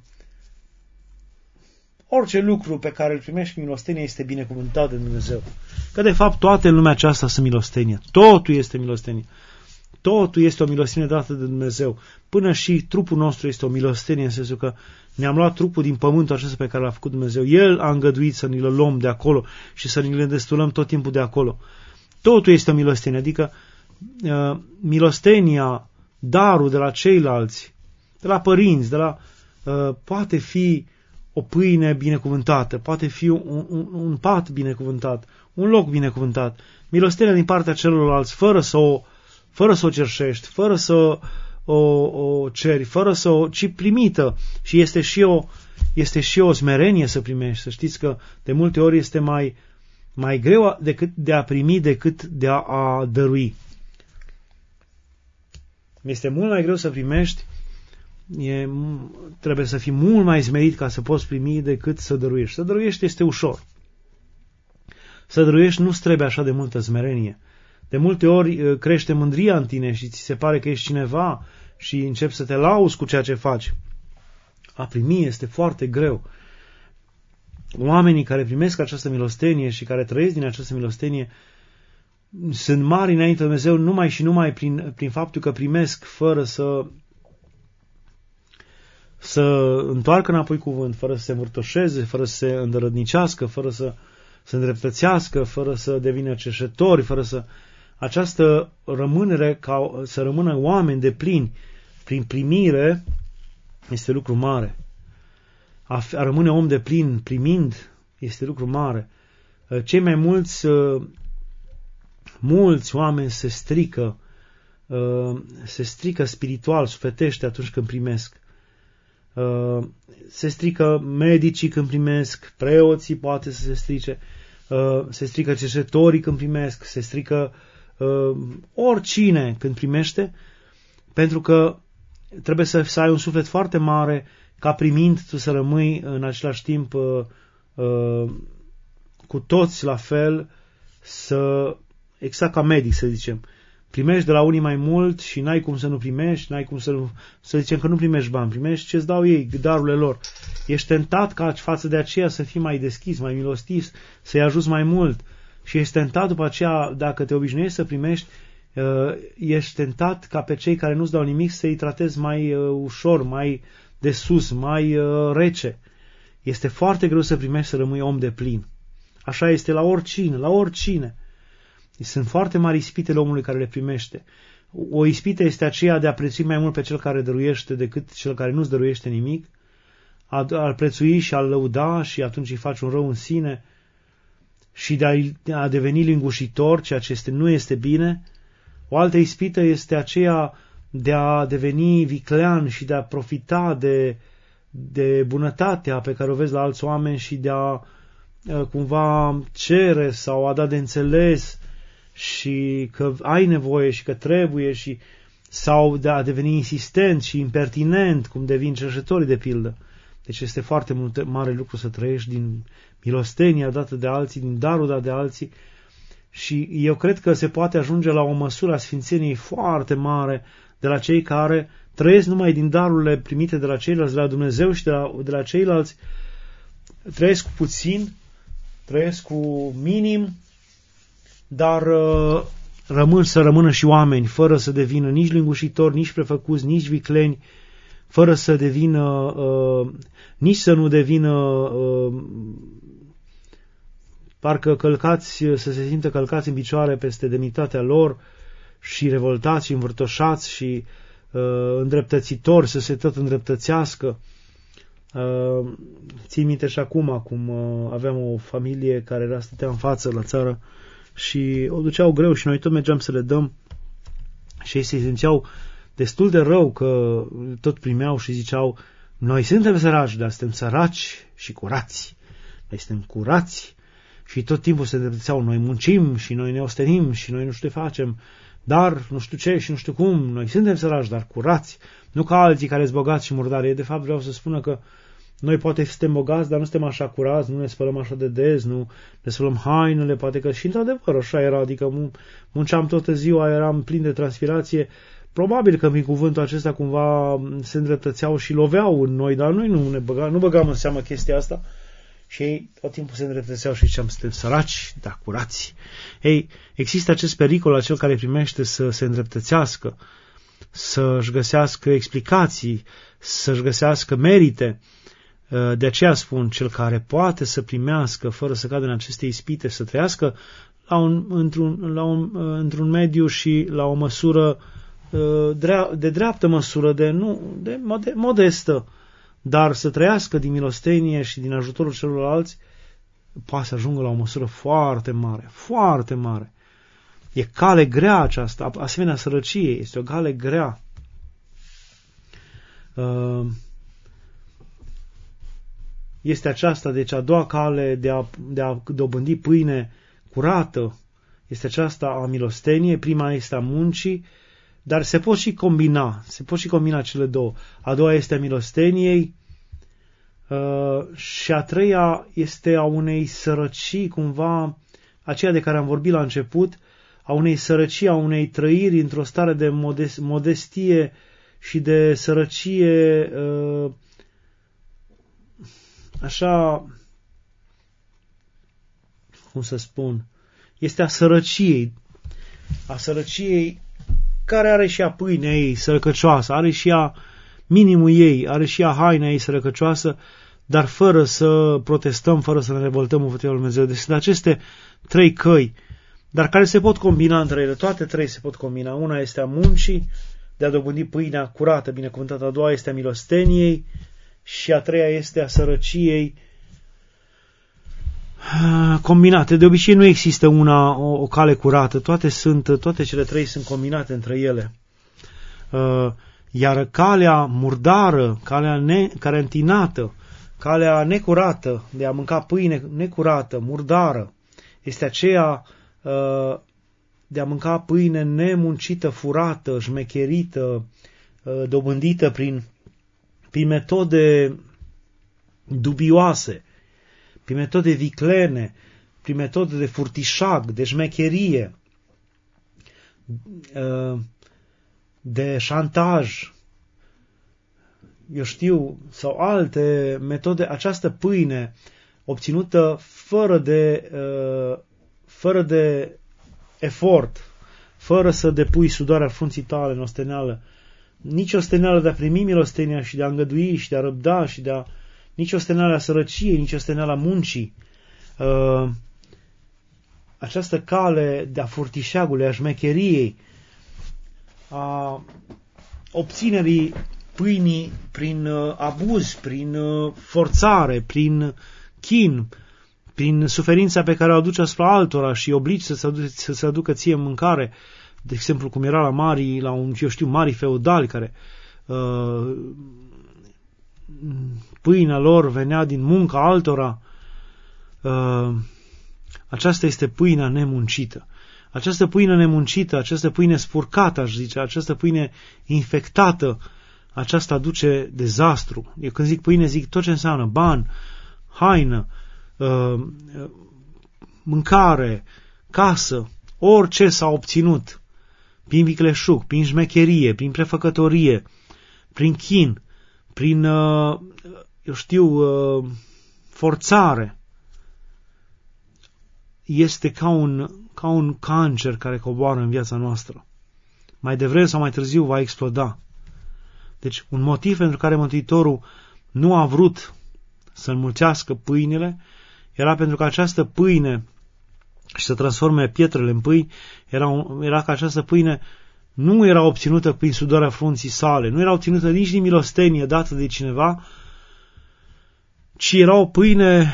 orice lucru pe care îl primești prin milostenie este binecuvântat de Dumnezeu. Că de fapt toate în lumea aceasta sunt milostenie. Totul este milostenie. Totul este o milostenie dată de Dumnezeu. Până și trupul nostru este o milostenie, în sensul că ne-am luat trupul din pământul acesta pe care l-a făcut Dumnezeu. El a îngăduit să ni-l luăm de acolo și să ni-l destulăm tot timpul de acolo. Totul este o milostenie, adică uh, milostenia, darul de la ceilalți, de la părinți, de la, uh, poate fi o pâine binecuvântată, poate fi un, un, un pat binecuvântat, un loc binecuvântat. Milostenia din partea celorlalți, fără să o, fără să o cerșești, fără să o, o ceri, fără să o, ci primită. Și este și o, este și o smerenie să primești. Să știți că de multe ori este mai, mai greu decât de a primi decât de a, a dărui. Este mult mai greu să primești, e, trebuie să fii mult mai smerit ca să poți primi decât să dăruiești. Să dăruiești este ușor. Să dăruiești nu-ți trebuie așa de multă smerenie. De multe ori crește mândria în tine și ți se pare că ești cineva și începi să te lauzi cu ceea ce faci. A primi este foarte greu. Oamenii care primesc această milostenie și care trăiesc din această milostenie sunt mari înainte de Dumnezeu numai și numai prin, prin faptul că primesc fără să să întoarcă înapoi cuvânt, fără să se învârtoșeze, fără să se îndărădnicească, fără să se îndreptățească, fără să devină cerșetori, fără să... Această rămânere, ca să rămână oameni de plini prin primire, este lucru mare. A, a rămâne om de plin primind este lucru mare. Cei mai mulți, mulți oameni se strică, se strică spiritual, sufletește atunci când primesc. Se strică medicii când primesc, preoții poate să se strice, se strică cercetătorii când primesc, se strică oricine când primește, pentru că trebuie să, să ai un suflet foarte mare ca primind tu să rămâi în același timp cu toți la fel, să, exact ca medic să zicem. Primești de la unii mai mult și n-ai cum să nu primești, n-ai cum să nu, să zicem că nu primești bani, primești ce-ți dau ei, darurile lor. Ești tentat ca față de aceea să fii mai deschis, mai milostiv, să-i ajuți mai mult. Și ești tentat după aceea, dacă te obișnuiești să primești, ești tentat ca pe cei care nu-ți dau nimic să-i tratezi mai ușor, mai de sus, mai rece. Este foarte greu să primești să rămâi om de plin. Așa este la oricine, la oricine. Sunt foarte mari ispitele omului care le primește. O ispită este aceea de a prețui mai mult pe cel care dăruiește decât cel care nu-ți dăruiește nimic, a-l prețui și a-l lăuda și atunci îi faci un rău în sine și de a, a deveni lingușitor, ceea ce este, nu este bine. O altă ispită este aceea de a deveni viclean și de a profita de, de bunătatea pe care o vezi la alți oameni și de a cumva cere sau a da de înțeles și că ai nevoie și că trebuie și sau de a deveni insistent și impertinent, cum devin cercetătorii de pildă. Deci este foarte mult, mare lucru să trăiești din milostenia dată de alții, din darul dat de alții și eu cred că se poate ajunge la o măsură a sfințeniei foarte mare de la cei care trăiesc numai din darurile primite de la ceilalți, de la Dumnezeu și de la, de la ceilalți, trăiesc cu puțin, trăiesc cu minim, dar uh, rămân să rămână și oameni, fără să devină nici lingușitori, nici prefăcuți, nici vicleni, fără să devină, uh, nici să nu devină uh, parcă călcați, să se simtă călcați în picioare peste demnitatea lor și revoltați și învârtoșați și uh, îndreptățitori, să se tot îndreptățească. Uh, țin minte și acum, cum uh, aveam o familie care era stătea în față la țară și o duceau greu și noi tot mergeam să le dăm și ei se simțeau destul de rău că tot primeau și ziceau: noi suntem săraci, dar suntem săraci și curați. Noi suntem curați și tot timpul se îndreptățeau: noi muncim și noi ne ostenim și noi nu știu ce facem, dar nu știu ce și nu știu cum, noi suntem săraci, dar curați. Nu ca alții care sunt bogați și murdari. De fapt vreau să spună că noi poate suntem bogați, dar nu suntem așa curați, nu ne spălăm așa de des, nu ne spălăm hainele, poate că și într-adevăr așa era, adică munceam toată ziua, eram plin de transpirație. Probabil că prin cuvântul acesta cumva se îndreptățeau și loveau în noi, dar noi nu ne băgam, nu băgam în seamă chestia asta și ei tot timpul se îndreptățeau și ziceam: suntem săraci, dar curați. Ei, există acest pericol la cel care primește să se îndreptățească, să-și găsească explicații, să-și găsească merite. De aceea spun, cel care poate să primească fără să cadă în aceste ispite, să trăiască la un, într-un, la un, într-un mediu și la o măsură de dreaptă măsură, de, nu, de modestă, dar să trăiască din milostenie și din ajutorul celorlalți, poate să ajungă la o măsură foarte mare, foarte mare. E cale grea aceasta, asemenea sărăciei, este o cale grea. Este aceasta, deci a doua cale de a, de a dobândi pâine curată, este aceasta a milosteniei, prima este a muncii, dar se pot și combina, se pot și combina cele două. A doua este a milosteniei uh, și a treia este a unei sărăcii, cumva, aceea de care am vorbit la început, a unei sărăcii, a unei trăiri într-o stare de modest, modestie și de sărăcie, uh, așa, cum să spun, este a sărăciei, a sărăciei care are și a pâinea ei sărăcăcioasă, are și a minimul ei, are și a haina ei sărăcăcioasă, dar fără să protestăm, fără să ne revoltăm împotriva lui Dumnezeu. Deci sunt aceste trei căi, dar care se pot combina între ele. Toate trei se pot combina. Una este a muncii, de a dobândi pâinea curată, binecuvântată. A doua este a milosteniei și a treia este a sărăciei combinate. De obicei nu există una, o, o cale curată. Toate sunt, toate cele trei sunt combinate între ele. Iar calea murdară, calea necarantinată, calea necurată, de a mânca pâine necurată, murdară, este aceea de a mânca pâine nemuncită, furată, șmecherită, dobândită prin, prin metode dubioase, prin metode viclene, prin metode de furtișag, de șmecherie, de șantaj, eu știu, sau alte metode, această pâine obținută fără de, fără de efort, fără să depui sudoarea frunții tale în osteneală, nici osteneală de a primi milostenia și de a îngădui și de a răbda și de a, nici osteneală a sărăciei, nici osteneală a muncii. Această cale de a furtișagului, a șmecheriei, a obținerii pâinii prin abuz, prin forțare, prin chin, prin suferința pe care o aduce asupra altora și obligi să se aducă, să se aducă ție mâncare, de exemplu cum era la mari, la un, eu știu, mari feudali care uh, pâinea lor venea din munca altora. Uh, aceasta este pâinea nemuncită. Această pâine nemuncită, această pâine spurcată, aș zice, această pâine infectată, aceasta aduce dezastru. Eu când zic pâine, zic tot ce înseamnă bani, haină, uh, mâncare, casă, orice s-a obținut prin vicleșug, prin șmecherie, prin prefăcătorie, prin chin, prin, eu știu, forțare. Este ca un, ca un cancer care coboară în viața noastră. Mai devreme sau mai târziu va exploda. Deci, un motiv pentru care Mântuitorul nu a vrut să înmulțească pâinile era pentru că această pâine și să transforme pietrele în pâini, era, un, era că această pâine nu era obținută prin sudoarea frunții sale, nu era obținută nici din milostenie dată de cineva, ci era o pâine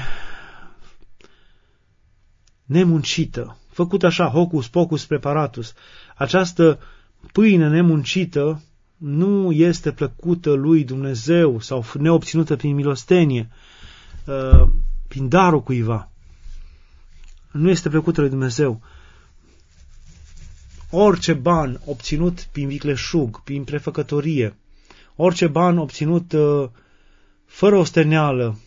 nemuncită, făcută așa, hocus pocus preparatus. Această pâine nemuncită nu este plăcută lui Dumnezeu sau neobținută prin milostenie, prin darul cuiva. Nu este plăcută lui Dumnezeu. Orice ban obținut prin vicleșug, prin prefăcătorie, orice ban obținut uh, fără osteneală,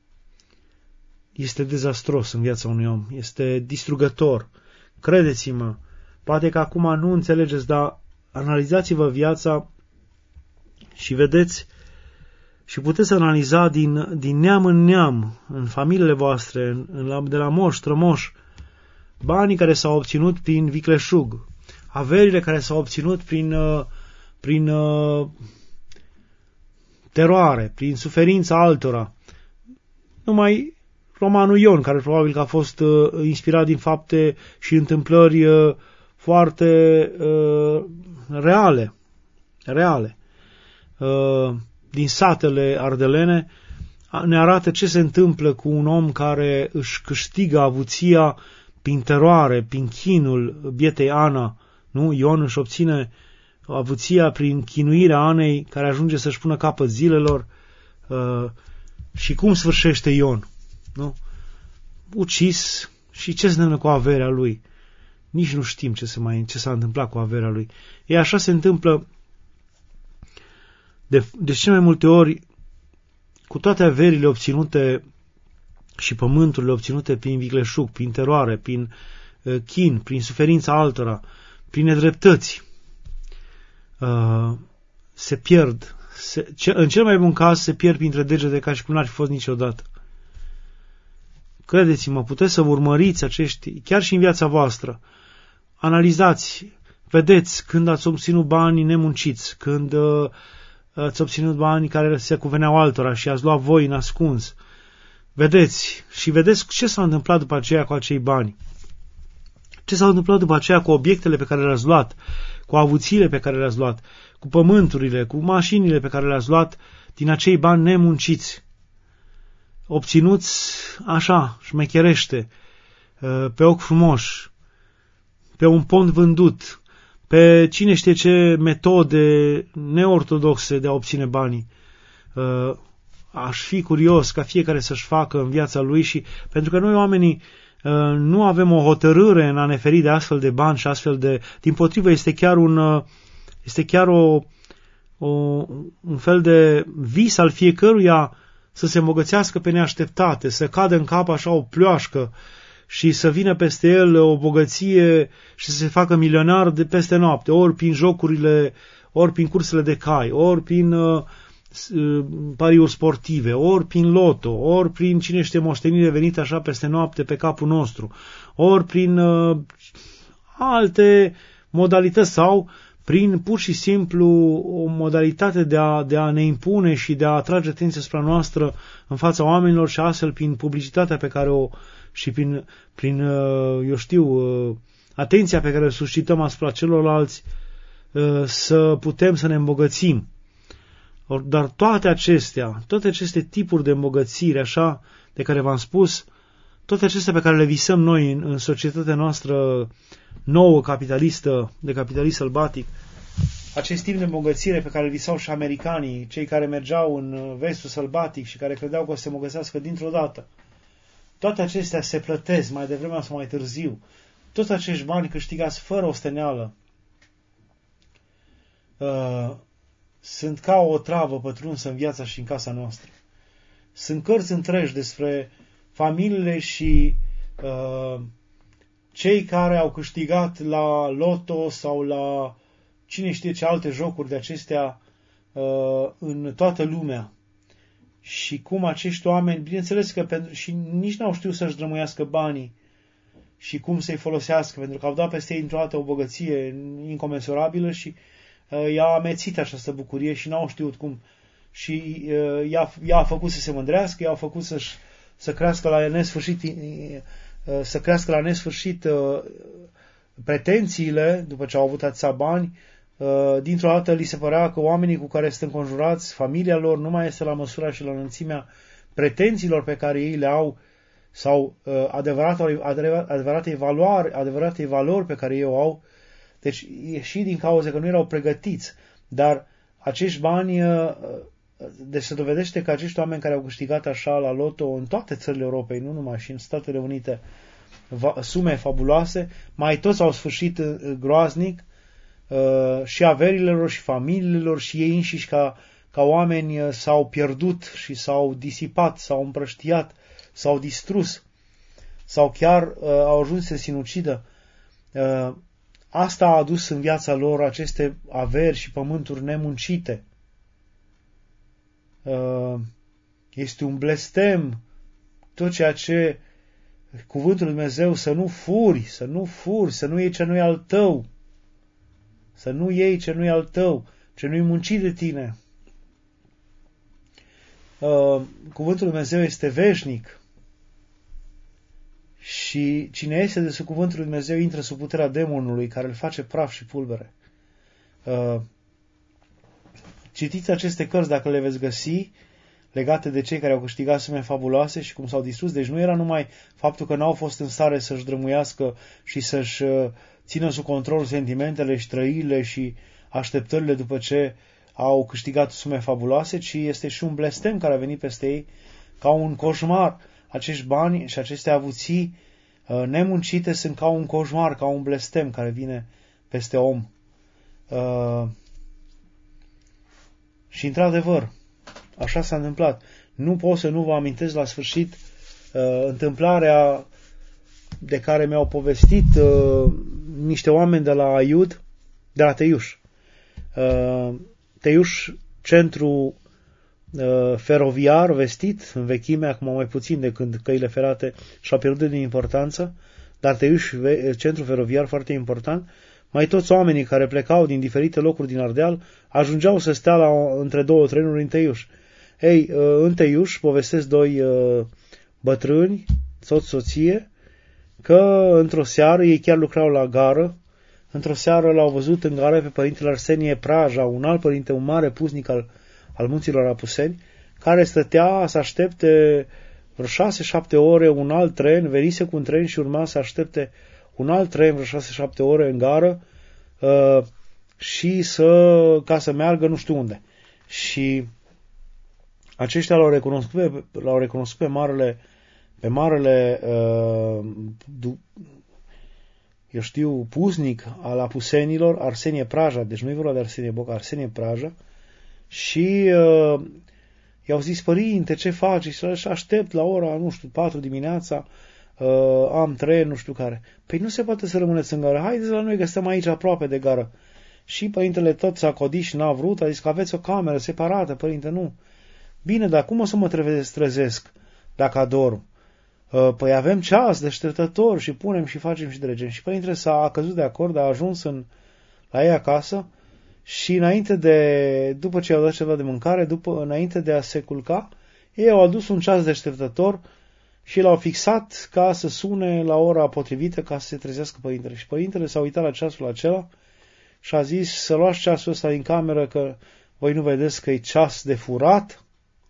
este dezastros în viața unui om, este distrugător. Credeți-mă, poate că acum nu înțelegeți, dar analizați-vă viața și vedeți și puteți analiza din, din neam în neam, în familiile voastre, în, de la moș, strămoș, banii care s-au obținut prin vicleșug, averile care s-au obținut prin, prin uh, teroare, prin suferința altora. Numai romanul Ion, care probabil că a fost uh, inspirat din fapte și întâmplări uh, foarte uh, reale, reale. Uh, din satele ardelene, ne arată ce se întâmplă cu un om care își câștigă avuția prin teroare, prin chinul bietei Ana. Nu? Ion își obține avuția prin chinuirea Anei, care ajunge să-și pună capăt zilelor. Uh, și cum sfârșește Ion? Nu? Ucis. Și ce se întâmplă cu averea lui? Nici nu știm ce, se mai, ce s-a întâmplat cu averea lui. E așa se întâmplă de, de cele mai multe ori cu toate averile obținute și pământurile obținute prin vicleșug, prin teroare, prin uh, chin, prin suferința altora, prin nedreptăți, uh, se pierd. Se, ce, în cel mai bun caz se pierd printre degete ca și cum n-ar fi fost niciodată. Credeți-mă, puteți să vă urmăriți acești, chiar și în viața voastră. Analizați, vedeți când ați obținut banii nemunciți, când uh, ați obținut banii care se cuveneau altora și ați luat voi în ascuns. Vedeți și vedeți ce s-a întâmplat după aceea cu acei bani. Ce s-a întâmplat după aceea cu obiectele pe care le-ați luat, cu avuțiile pe care le-ați luat, cu pământurile, cu mașinile pe care le-ați luat din acei bani nemunciți, obținuți așa, șmecherește, pe ochi frumoși, pe un pont vândut, pe cine știe ce metode neortodoxe de a obține banii. Aș fi curios ca fiecare să-și facă în viața lui și pentru că noi oamenii nu avem o hotărâre în a ne feri de astfel de bani și astfel de... Dimpotrivă, este chiar un este chiar o, o, un fel de vis al fiecăruia să se îmbogățească pe neașteptate, să cadă în cap așa o ploașcă și să vină peste el o bogăție și să se facă milionar de peste noapte, ori prin jocurile, ori prin cursele de cai, ori prin uh, pariuri sportive, ori prin loto, ori prin cine știe moștenire venite așa peste noapte pe capul nostru, ori prin uh, alte modalități sau prin pur și simplu o modalitate de a, de a ne impune și de a atrage atenția asupra noastră în fața oamenilor și astfel prin publicitatea pe care o și prin, prin eu știu, atenția pe care o suscităm asupra celorlalți să putem să ne îmbogățim. Dar toate acestea, toate aceste tipuri de îmbogățire, așa, de care v-am spus, toate acestea pe care le visăm noi în, în societatea noastră nouă, capitalistă, de capitalist sălbatic, acest tip de îmbogățire pe care îl visau și americanii, cei care mergeau în vestul sălbatic și care credeau că o să se îmbogățească dintr-o dată, toate acestea se plătesc mai devreme sau mai târziu. Toți acești bani câștigați fără osteneală uh, sunt ca o travă pătrunsă în viața și în casa noastră. Sunt cărți întregi despre familiile și uh, cei care au câștigat la loto sau la cine știe ce alte jocuri de acestea uh, în toată lumea. Și cum acești oameni, bineînțeles că pentru, și nici n-au știut să-și drămâiască banii și cum să-i folosească, pentru că au dat peste ei într-o dată o bogăție incomensurabilă și uh, i-a amețit această bucurie și n-au știut cum. Și uh, i-a, i-a făcut să se mândrească, i-a făcut să-și, să crească la nesfârșit, uh, să crească la nesfârșit uh, pretențiile, după ce au avut atâția bani. Uh, dintr-o dată li se părea că oamenii cu care sunt înconjurați, familia lor, nu mai este la măsura și la înălțimea pretențiilor pe care ei le au sau uh, adevărate, adevărate, valori, adevărate valori pe care ei o au. Deci e și din cauza că nu erau pregătiți. Dar acești bani, uh, deci se dovedește că acești oameni care au câștigat așa la loto în toate țările Europei, nu numai, și în Statele Unite, sume fabuloase, mai toți au sfârșit uh, groaznic, uh, și averile lor și familiile lor și ei înșiși ca, ca oameni uh, s-au pierdut și s-au disipat, s-au împrăștiat, s-au distrus sau chiar uh, au ajuns să se sinucidă. Uh, asta a adus în viața lor aceste averi și pământuri nemuncite. Uh, este un blestem tot ceea ce cuvântul lui Dumnezeu, să nu furi, să nu furi, să nu iei ce nu e al tău, să nu iei ce nu e al tău, ce nu-i muncit de tine. Uh, cuvântul lui Dumnezeu este veșnic și cine este de sub cuvântul lui Dumnezeu intră sub puterea demonului care îl face praf și pulbere. Uh, citiți aceste cărți dacă le veți găsi, legate de cei care au câștigat sume fabuloase și cum s-au distrus. Deci nu era numai faptul că n-au fost în stare să-și drămuiască și să-și țină sub control sentimentele și trăirile și așteptările după ce au câștigat sume fabuloase, ci este și un blestem care a venit peste ei ca un coșmar. Acești bani și aceste avuții nemuncite sunt ca un coșmar, ca un blestem care vine peste om. Și într-adevăr, așa s-a întâmplat. Nu pot să nu vă amintesc la sfârșit uh, întâmplarea de care mi-au povestit uh, niște oameni de la Aiud, de la Teiuș. Uh, Teiuș, centru uh, feroviar vestit, în vechime, acum mai puțin de când căile ferate și-au pierdut din importanță, dar Teiuș, centru feroviar foarte important. Mai toți oamenii care plecau din diferite locuri din Ardeal ajungeau să stea la, între două trenuri în Teiuș. Ei, în Teiuș povestesc doi bătrâni, soț-soție, că într-o seară, ei chiar lucrau la gară, într-o seară l-au văzut în gară pe părintele Arsenie Praja, un alt părinte, un mare puznic al, al munților Apuseni, care stătea să aștepte vreo șase-șapte ore un alt tren, venise cu un tren și urma să aștepte un alt tren vreo șase-șapte ore în gară uh, și să, ca să meargă nu știu unde. Și aceștia l-au recunoscut pe, l-au recunoscut pe marele, pe marele uh, du, eu știu, puznic al apusenilor, Arsenie Praja, deci nu e vorba de Arsenie Boc, Arsenie Praja, și uh, i-au zis, părinte, ce faci? Și aștept la ora, nu știu, patru dimineața, uh, am tren, nu știu care. Păi nu se poate să rămâneți în gară, haideți la noi că stăm aici aproape de gară. Și părintele tot s-a codit și n-a vrut, a zis că aveți o cameră separată, părinte, nu. Bine, dar cum o să mă trezesc dacă adorm? Uh, păi avem ceas deșteptător și punem și facem și dregem. Și părintele s-a căzut de acord, a ajuns în, la ei acasă și înainte de, după ce i-au dat ceva de mâncare, după, înainte de a se culca, ei au adus un ceas deșteptător și l-au fixat ca să sune la ora potrivită ca să se trezească părintele. Și părintele s-a uitat la ceasul acela și a zis să luați ceasul ăsta din cameră că voi nu vedeți că e ceas de furat?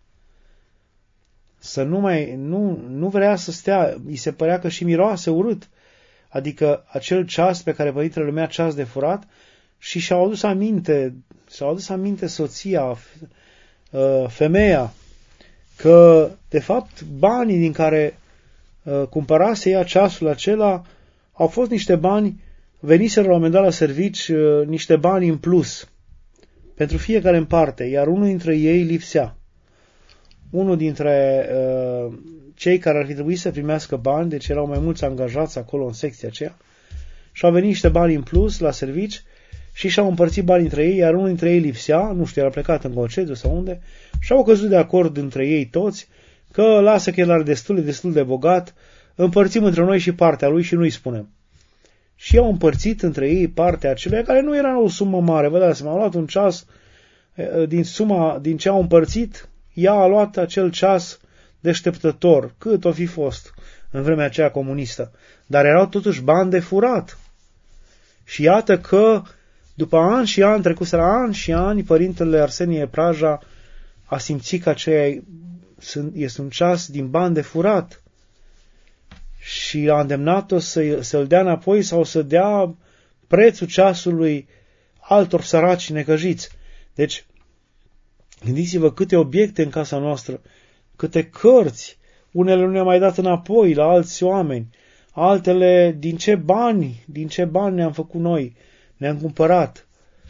Să nu mai, nu, nu vrea să stea, îi se părea că și miroase urât, adică acel ceas pe care părintele lumea ceas de furat, și și-au adus aminte, și-au adus aminte soția, femeia, că de fapt banii din care cumpărase ea ceasul acela au fost niște bani, veniseră la un moment dat la servici niște bani în plus, pentru fiecare în parte, iar unul dintre ei lipsea. Unul dintre uh, cei care ar fi trebuit să primească bani, deci erau mai mulți angajați acolo în secția aceea, și au venit niște bani în plus la servici și și-au împărțit banii între ei, iar unul dintre ei lipsea, nu știu, era plecat în concediu sau unde, și au căzut de acord între ei toți că lasă că el are destul, e destul de bogat, împărțim între noi și partea lui și nu-i spunem. Și au împărțit între ei partea acelui care nu era o sumă mare, vă dați seama, au luat un ceas, din suma, din ce au împărțit, ea a luat acel ceas deșteptător, cât o fi fost în vremea aceea comunistă, dar erau totuși bani de furat. Și iată că după ani și ani, trecuseră ani și ani, părintele Arsenie Praja a simțit că aceea este un ceas din bani de furat și a îndemnat-o să, să-l dea înapoi sau să dea prețul ceasului altor săraci necăjiți. Deci, gândiți-vă câte obiecte în casa noastră, câte cărți, unele nu ne-am mai dat înapoi la alți oameni, altele din ce bani, din ce bani ne-am făcut noi, ne-am cumpărat,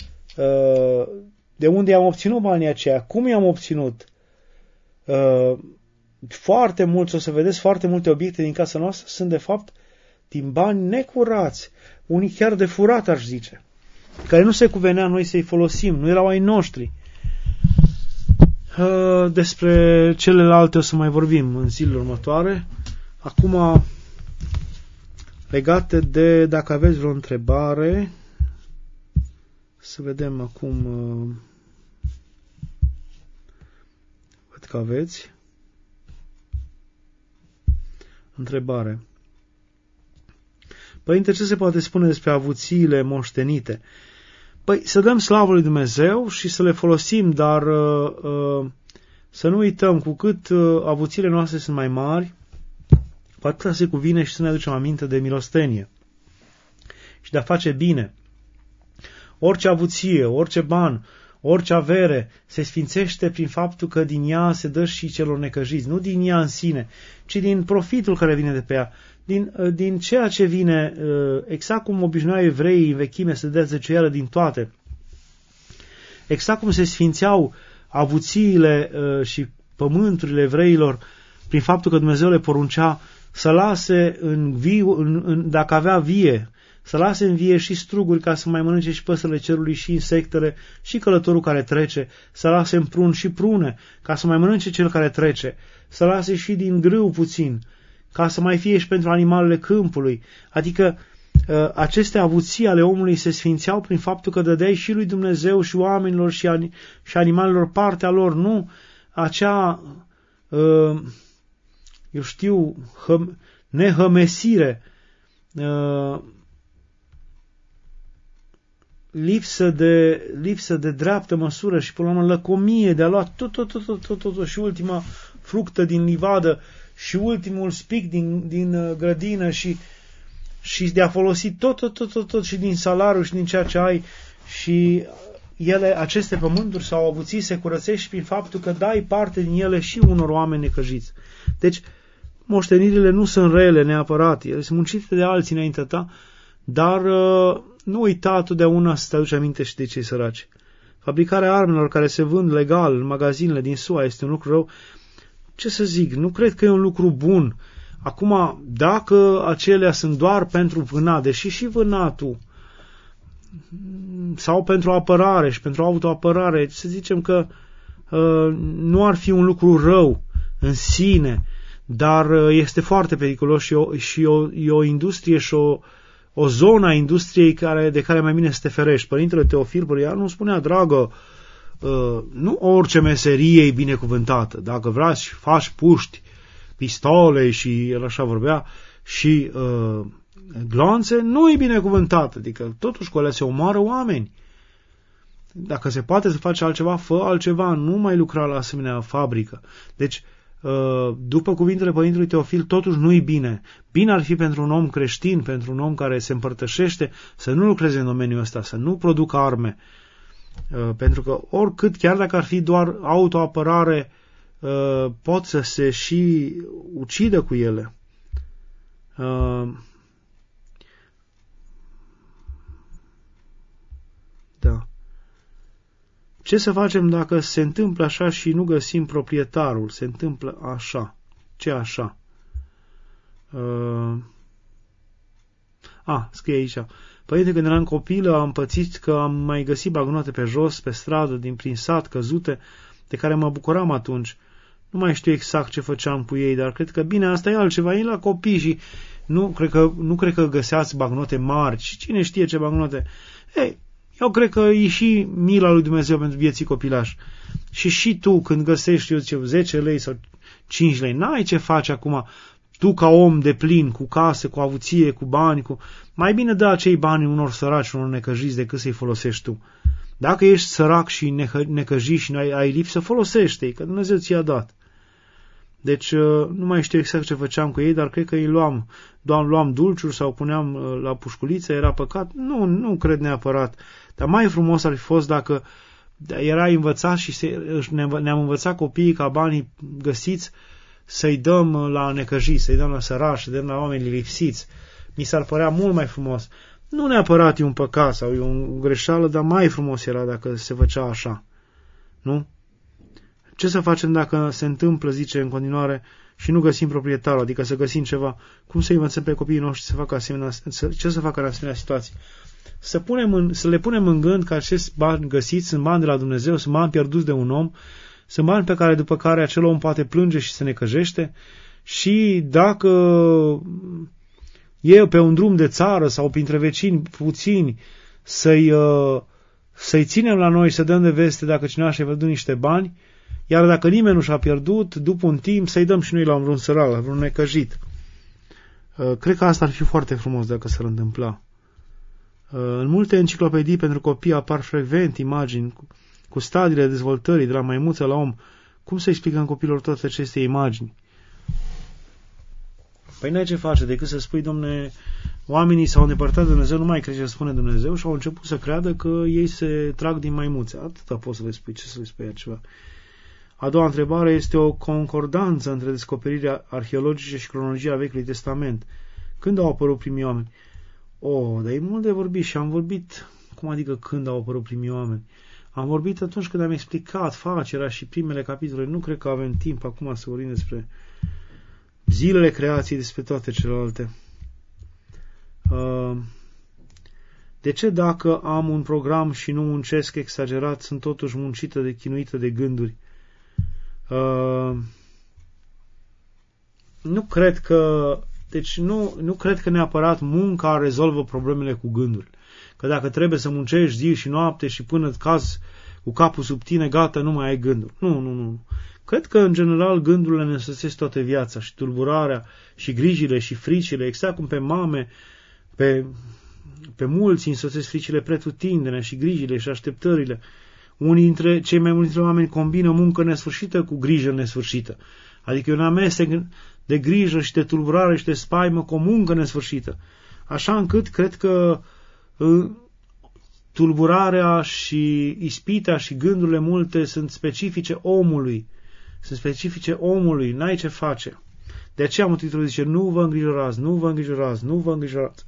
de unde am obținut banii aceia, cum i-am obținut. Foarte mulți, o să vedeți, foarte multe obiecte din casa noastră sunt de fapt din bani necurați, unii chiar de furat, aș zice, care nu se cuvenea noi să-i folosim, nu erau ai noștri. Despre celelalte o să mai vorbim în zilele următoare. Acum, legate de, dacă aveți vreo întrebare, să vedem acum, văd că aveți întrebare. Părinte, ce se poate spune despre avuțiile moștenite? Păi să dăm slavă lui Dumnezeu și să le folosim, dar uh, uh, să nu uităm, cu cât uh, avuțiile noastre sunt mai mari, cu atât se cuvine și să ne aducem aminte de milostenie și de a face bine. Orice avuție, orice ban, orice avere se sfințește prin faptul că din ea se dă și celor necăjiți, nu din ea în sine, ci din profitul care vine de pe ea, din, din ceea ce vine, exact cum obișnuiau evreii în vechime să dea zeciuială din toate, exact cum se sfințeau avuțiile și pământurile evreilor prin faptul că Dumnezeu le poruncea să lase în viu, în, în, dacă avea vie, să lase în vie și struguri ca să mai mănânce și păsările cerului și insectele și călătorul care trece, să lase în prun și prune ca să mai mănânce cel care trece, să lase și din grâu puțin ca să mai fie și pentru animalele câmpului. Adică aceste avuții ale omului se sfințeau prin faptul că dădeai și lui Dumnezeu și oamenilor și, ani, și animalelor partea lor, nu acea, eu știu, hă, nehămesire, lipsă de, lipsă de dreaptă măsură și până la urmă lăcomie de a lua tot, tot, tot, tot, tot, tot și ultima fructă din livadă și ultimul spic din, din grădină și, și de a folosi tot, tot, tot, tot, tot și din salariu și din ceea ce ai și ele, aceste pământuri sau avuții se curățești prin faptul că dai parte din ele și unor oameni necăjiți. Deci, moștenirile nu sunt rele neapărat, ele sunt muncite de alții înaintea ta, dar uh, nu uita totdeauna să te aduci aminte și de cei săraci. Fabricarea armelor care se vând legal în magazinele din S U A este un lucru rău. Ce să zic, nu cred că e un lucru bun. Acum, dacă acelea sunt doar pentru vânat, deși și vânatul, sau pentru apărare și pentru autoapărare, să zicem că uh, nu ar fi un lucru rău în sine, dar uh, este foarte periculos și, o, și o, e o industrie și o, o zonă a industriei care, de care mai bine să te ferești. Părintele Teofil Băriar nu spunea, dragă, uh, nu orice meserie e binecuvântată. Dacă vrei să faci puști, pistole și el așa vorbea, și uh, glonțe, nu e binecuvântată. Adică totuși cu alea se omoară oameni. Dacă se poate să faci altceva, fă altceva, nu mai lucra la asemenea fabrică. Deci, după cuvintele Părintelui Teofil, totuși nu-i bine. Bine ar fi pentru un om creștin, pentru un om care se împărtășește, să nu lucreze în domeniul ăsta, să nu producă arme. Pentru că oricât, chiar dacă ar fi doar autoapărare, pot să se și ucidă cu ele. Da. Ce să facem dacă se întâmplă așa și nu găsim proprietarul? Se întâmplă așa. Ce așa? Uh... A, scrie aici. Părinte, când eram copilă, am pățit că am mai găsit bagnote pe jos, pe stradă, din prin sat, căzute, de care mă bucuram atunci. Nu mai știu exact ce făceam cu ei, dar cred că bine, asta e altceva. E la copii și nu cred că, nu cred că găseați bagnote mari. Cine știe ce bagnote? Ei, eu cred că e și mila lui Dumnezeu pentru vieții copilași. Și și tu, când găsești, eu zice, zece lei sau cinci lei, n-ai ce faci acum. Tu, ca om de plin, cu case, cu avuție, cu bani, cu... mai bine dă acei bani unor săraci, unor necăjiți, decât să-i folosești tu. Dacă ești sărac și necăjit și ai, ai lipsă, folosește-i, că Dumnezeu ți-a dat. Deci nu mai știu exact ce făceam cu ei, dar cred că îi luam, doam, luam dulciuri sau puneam la pușculiță, era păcat? Nu, nu cred neapărat. Dar mai frumos ar fi fost dacă era învățat și se, ne-am învățat copiii ca banii găsiți să-i dăm la necăjiți, să-i dăm la sărași, să-i dăm la oameni lipsiți. Mi s-ar părea mult mai frumos. Nu neapărat e un păcat sau e o greșeală, dar mai frumos era dacă se făcea așa. Nu? Ce să facem dacă se întâmplă, zice în continuare, și nu găsim proprietarul, adică să găsim ceva? Cum să învățăm pe copiii noștri să facă asemenea, ce să facă în asemenea situații? Să, punem în, să le punem în gând că acești bani găsiți sunt bani de la Dumnezeu, sunt bani pierduți de un om, sunt bani pe care, după care acel om poate plânge și se necăjește, și dacă e pe un drum de țară sau printre vecini puțini să-i, să-i ținem la noi, să dăm de veste dacă cineva și-a pierdut niște bani, iar dacă nimeni nu și-a pierdut, după un timp să-i dăm și noi la vreun sărac, la vreun necăjit. Cred că asta ar fi foarte frumos dacă s-ar întâmpla. În multe enciclopedii pentru copii apar frecvent imagini cu, cu stadiile dezvoltării, de la maimuță la om. Cum să explicăm copilor toate aceste imagini? Păi n-ai ce face decât să spui, domne, oamenii s-au îndepărtat de Dumnezeu, nu mai cred ce spune Dumnezeu și au început să creadă că ei se trag din maimuțe. Atâta poți să le spui, ce să le spui altceva. A doua întrebare este o concordanță între descoperirea arheologice și cronologia Vechiului Testament. Când au apărut primii oameni? Oh, dar e mult de vorbit și am vorbit, cum adică când au apărut primii oameni? Am vorbit atunci când am explicat facerea și primele capitole. Nu cred că avem timp acum să vorbim despre zilele creației, despre toate celelalte. De ce dacă am un program și nu muncesc exagerat, sunt totuși muncită de chinuită de gânduri? Nu cred că Deci nu, nu cred că neapărat munca rezolvă problemele cu gânduri. Că dacă trebuie să muncești zi și noapte și până cazi cu capul sub tine, gata, nu mai ai gânduri. Nu, nu, nu. Cred că, în general, gândurile ne însoțesc toată viața și tulburarea și grijile și fricile, exact cum pe mame, pe, pe mulți însoțesc fricile pretutindene și grijile și așteptările. Unii dintre, cei mai mulți dintre oameni combină muncă nesfârșită cu grijă nesfârșită. Adică e un amestec de grijă și de tulburare și de spaimă cu o muncă nesfârșită. Așa încât cred că uh, tulburarea și ispita și gândurile multe sunt specifice omului. Sunt specifice omului, n-ai ce face. De aceea Mântuitorul zice, nu vă îngrijorați, nu vă îngrijorați, nu vă îngrijorați.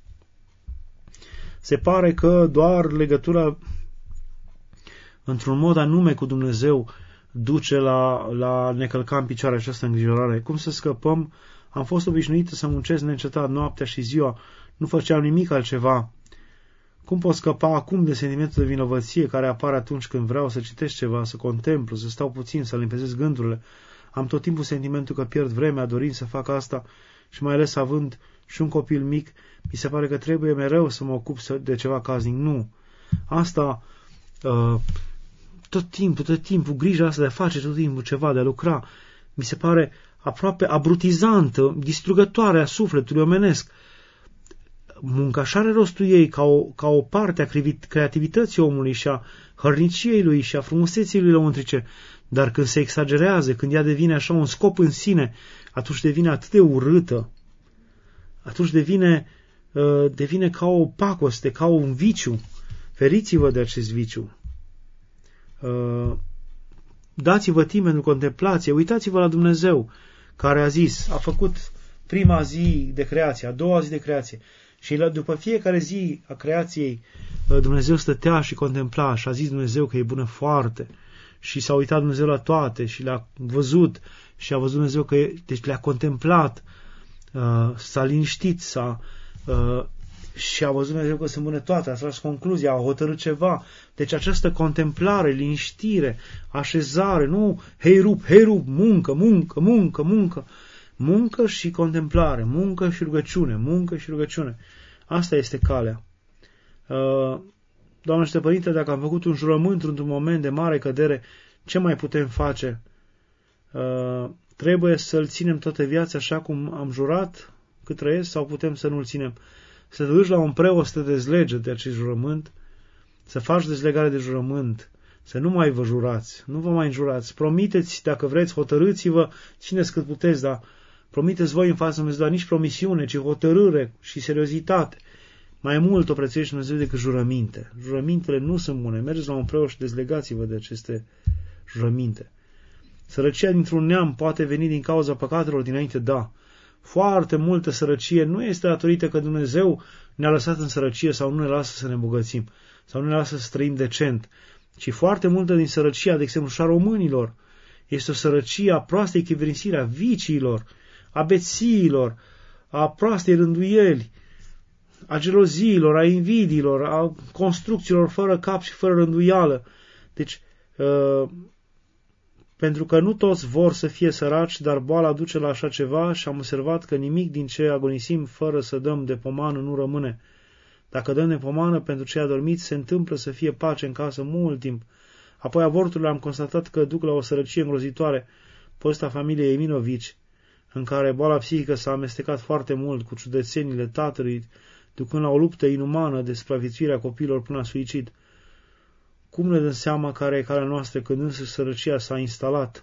Se pare că doar legătura într-un mod anume cu Dumnezeu duce la, la ne călca în picioare această îngrijorare. Cum să scăpăm? Am fost obișnuită să muncesc neîncetat noaptea și ziua. Nu făceam nimic altceva. Cum pot scăpa acum de sentimentul de vinovăție care apare atunci când vreau să citesc ceva, să contemplu, să stau puțin, să limpezesc gândurile? Am tot timpul sentimentul că pierd vremea dorind să fac asta și mai ales având și un copil mic, mi se pare că trebuie mereu să mă ocup de ceva casnic. Nu. Asta... Uh, tot timpul, tot timpul, grija asta de a face tot timpul ceva, de a lucra, mi se pare aproape abrutizantă, distrugătoare a sufletului omenesc. Munca așa are rostul ei ca o, ca o parte a creativității omului și a hărniciei lui și a frumuseții lui lăuntrice, dar când se exagerează, când ea devine așa un scop în sine, atunci devine atât de urâtă, atunci devine, uh, devine ca o pacoste, ca un viciu. Feriți-vă de acest viciu. Uh, dați-vă timp pentru contemplație, uitați-vă la Dumnezeu care a zis, a făcut prima zi de creație, a doua zi de creație și la, după fiecare zi a creației Dumnezeu stătea și contempla și a zis Dumnezeu că e bună foarte și s-a uitat Dumnezeu la toate și le-a văzut și a văzut Dumnezeu că e, deci le-a contemplat, uh, s-a liniștit, s-a, uh, și a văzut Dumnezeu că sunt bune toate, a tras concluzia, a hotărât ceva. Deci această contemplare, liniștire, așezare, nu hei rup, hei rup, muncă, muncă, muncă, muncă, muncă și contemplare, muncă și rugăciune, muncă și rugăciune. Asta este calea. Uh, Doamne și Părinte, dacă am făcut un jurământ într-un moment de mare cădere, ce mai putem face? Uh, trebuie să-l ținem toată viața așa cum am jurat cât trăiesc sau putem să nu-l ținem? Să te duci la un preot să te dezlege de acest jurământ, să faci dezlegare de jurământ, să nu mai vă jurați, nu vă mai înjurați. Promiteți, dacă vreți, hotărâți-vă, țineți cât puteți, dar promiteți voi în fața Dumnezeu, dar nici promisiune, ci hotărâre și seriozitate. Mai mult o prețuiește Dumnezeu decât jurăminte. Jurămintele nu sunt bune. Mergeți la un preot și dezlegați-vă de aceste jurăminte. Sărăcia dintr-un neam poate veni din cauza păcatelor dinainte, da. Foarte multă sărăcie nu este datorită că Dumnezeu ne-a lăsat în sărăcie sau nu ne lasă să ne îmbogățim, sau nu ne lasă să trăim decent, ci foarte multă din sărăcia, de exemplu, și a românilor, este o sărăcie a proastei chiverinsiri, a viciilor, a bețiilor, a proastei rânduieli, a geloziilor, a invidiilor, a construcțiilor fără cap și fără rânduială. Deci, uh, pentru că nu toți vor să fie săraci, dar boala duce la așa ceva și am observat că nimic din ce agonisim fără să dăm de pomană nu rămâne. Dacă dăm de pomană pentru cei adormiți, se întâmplă să fie pace în casă mult timp. Apoi avorturile am constatat că duc la o sărăcie îngrozitoare. Povestea familiei Eminovici, în care boala psihică s-a amestecat foarte mult cu ciudățenile tatălui, ducând la o luptă inumană de supraviețuirea copiilor până la suicid. Cum ne dăm seama care e calea noastră când însă sărăcia s-a instalat?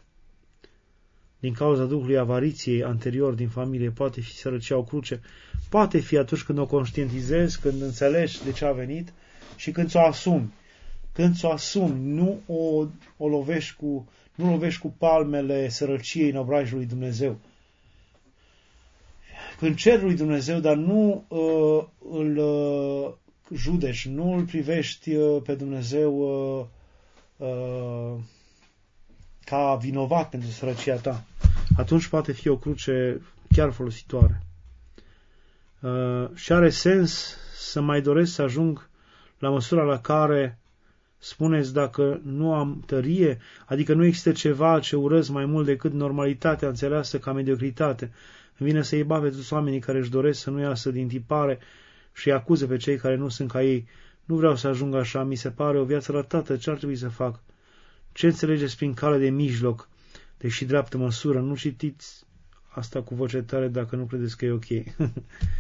Din cauza duhului avariției anterior din familie, poate fi sărăcia o cruce, poate fi atunci când o conștientizezi, când înțelegi de ce a venit și când ți-o asumi. Când ți-o asumi, nu o, o lovești cu, nu lovești cu palmele sărăciei în obrajul lui Dumnezeu. Când ceri lui Dumnezeu, dar nu uh, îl uh, judeci, nu îl privești uh, pe Dumnezeu uh, uh, ca vinovat pentru sărăcia ta, atunci poate fi o cruce chiar folositoare. Uh, și are sens să mai doresc să ajung la măsura la care spuneți dacă nu am tărie, adică nu există ceva ce urăsc mai mult decât normalitatea înțeleasă ca mediocritate. Îmi vine să-i bat pe toți oamenii care își doresc să nu iasă din tipare și îi acuză pe cei care nu sunt ca ei. Nu vreau să ajung așa, mi se pare o viață ratată, ce ar trebui să fac? Ce înțelegeți prin cale de mijloc, deși dreaptă măsură? Nu citiți asta cu voce tare dacă nu credeți că e ok. uh...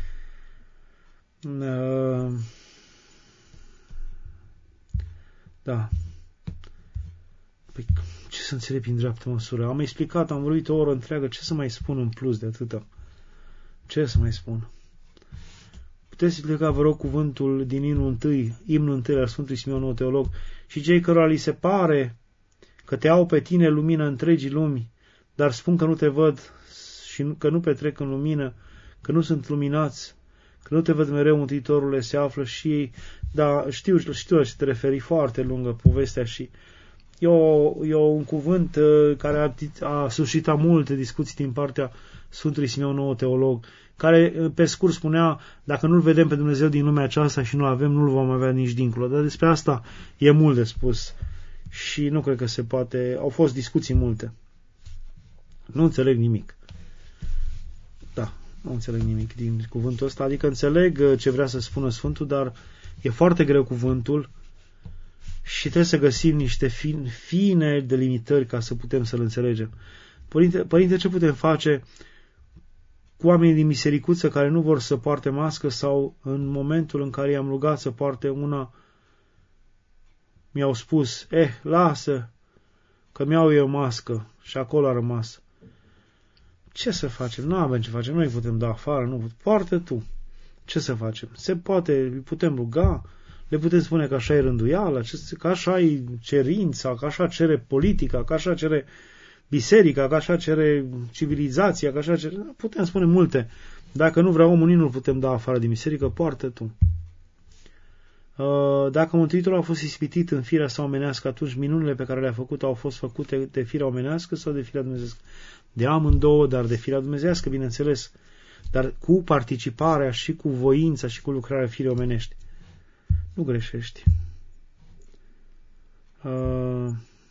Da. Păi, ce să înțeleg prin dreaptă măsură? Am explicat, am vorbit o oră întreagă, ce să mai spun în plus de atâta? Ce să mai spun? Puteți pleca, vă rog, cuvântul din imnul întâi, imnul întâi al Sfântului Simeon Nou Teolog, și cei cărora li se pare că te au pe tine lumină întregii lumi, dar spun că nu te văd și că nu petrec în lumină, că nu sunt luminați, că nu te văd mereu, Mântuitorule, se află și ei. Da, știu, știu la ce te referi, foarte lungă povestea și e, o, e un cuvânt uh, care a, a suscitat multe discuții din partea Sfântului Simeon Nou Teolog, care pe scurt spunea, dacă nu-L vedem pe Dumnezeu din lumea aceasta și nu-L avem, nu-L vom avea nici dincolo. Dar despre asta e mult de spus și nu cred că se poate. Au fost discuții multe. Nu înțeleg nimic. Da, nu înțeleg nimic din cuvântul ăsta. Adică înțeleg ce vrea să spună Sfântul, dar e foarte greu cuvântul și trebuie să găsim niște fine, fine delimitări ca să putem să-L înțelegem. Părinte, Părinte, ce putem face cu oamenii din bisericuță care nu vor să poarte mască sau în momentul în care i-am rugat să poarte una, mi-au spus, eh, lasă, că mi-au eu mască și acolo a rămas. Ce să facem? Nu avem ce facem, noi putem da afară, nu, poartă tu. Ce să facem? Se poate, putem ruga, le putem spune că așa e rânduiala, că așa e cerința, că așa cere politica, că așa cere biserica, că așa cere civilizația, că așa cere... Putem spune multe. Dacă nu vrea omul, nu-l putem da afară din biserică, poartă tu. Dacă Mântuitorul a fost ispitit în firea sa omenească, atunci minunile pe care le-a făcut au fost făcute de firea omenească sau de firea dumnezească? De amândouă, dar de firea dumnezească, bineînțeles. dar cu participarea și cu voința și cu lucrarea firii omenești. Nu greșești. Uh,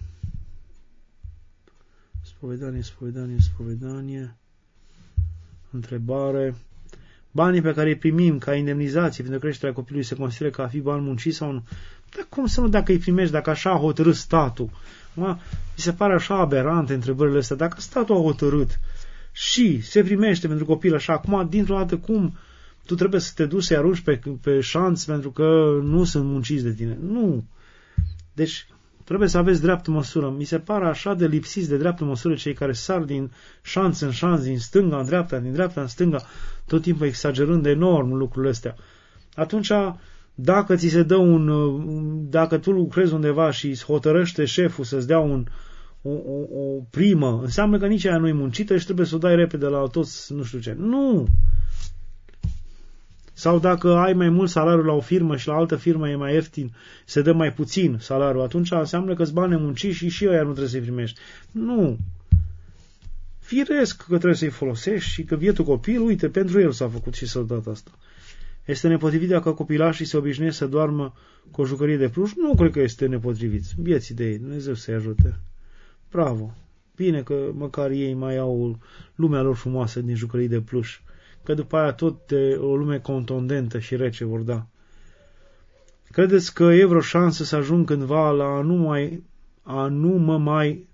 spovedanie, spovedanie, spovedanie. Întrebare. Banii pe care îi primim ca indemnizație pentru creșterea copilului se consideră ca a fi bani munciți sau nu? Dar cum să nu dacă îi primești, dacă așa a hotărât statul? Mi se pare așa aberante întrebările astea. Dacă statul a hotărât și se primește pentru copil așa, acum, dintr-o dată, cum tu trebuie să te duci să-i arunci pe, pe șanț pentru că nu sunt munciți de tine? Nu. Deci, trebuie să aveți dreaptă măsură. Mi se pare așa de lipsiți de dreaptă măsură cei care sar din șanț în șanț, din stânga în dreapta, din dreapta în stânga, tot timpul exagerând enorm lucrurile astea. Atunci, dacă ți se dă un, dacă tu lucrezi undeva și îți hotărăște șeful să-ți dea un, o, o, o primă, înseamnă că nici aia nu e muncită și trebuie să o dai repede la toți, nu știu ce. Nu! Sau dacă ai mai mult salariu la o firmă și la altă firmă e mai ieftin, se dă mai puțin salariu, atunci înseamnă că-ți bani munci și și ăia nu trebuie să-i primești. Nu! Firesc că trebuie să-i folosești și că vietul copil, uite, pentru el s-a făcut și s-a dat asta. Este nepotrivit dacă copilașii se obișnuiesc să doarmă cu o jucărie de pluș? Nu cred că este nepotrivit. Vieții de ei, Dumnezeu să-i ajute. Bravo! Bine că măcar ei mai au lumea lor frumoasă din jucării de pluș. Că după aia tot de o lume contundentă și rece vor da. Credeți că e vreo șansă să ajung cândva la a nu, mai, a nu mă mai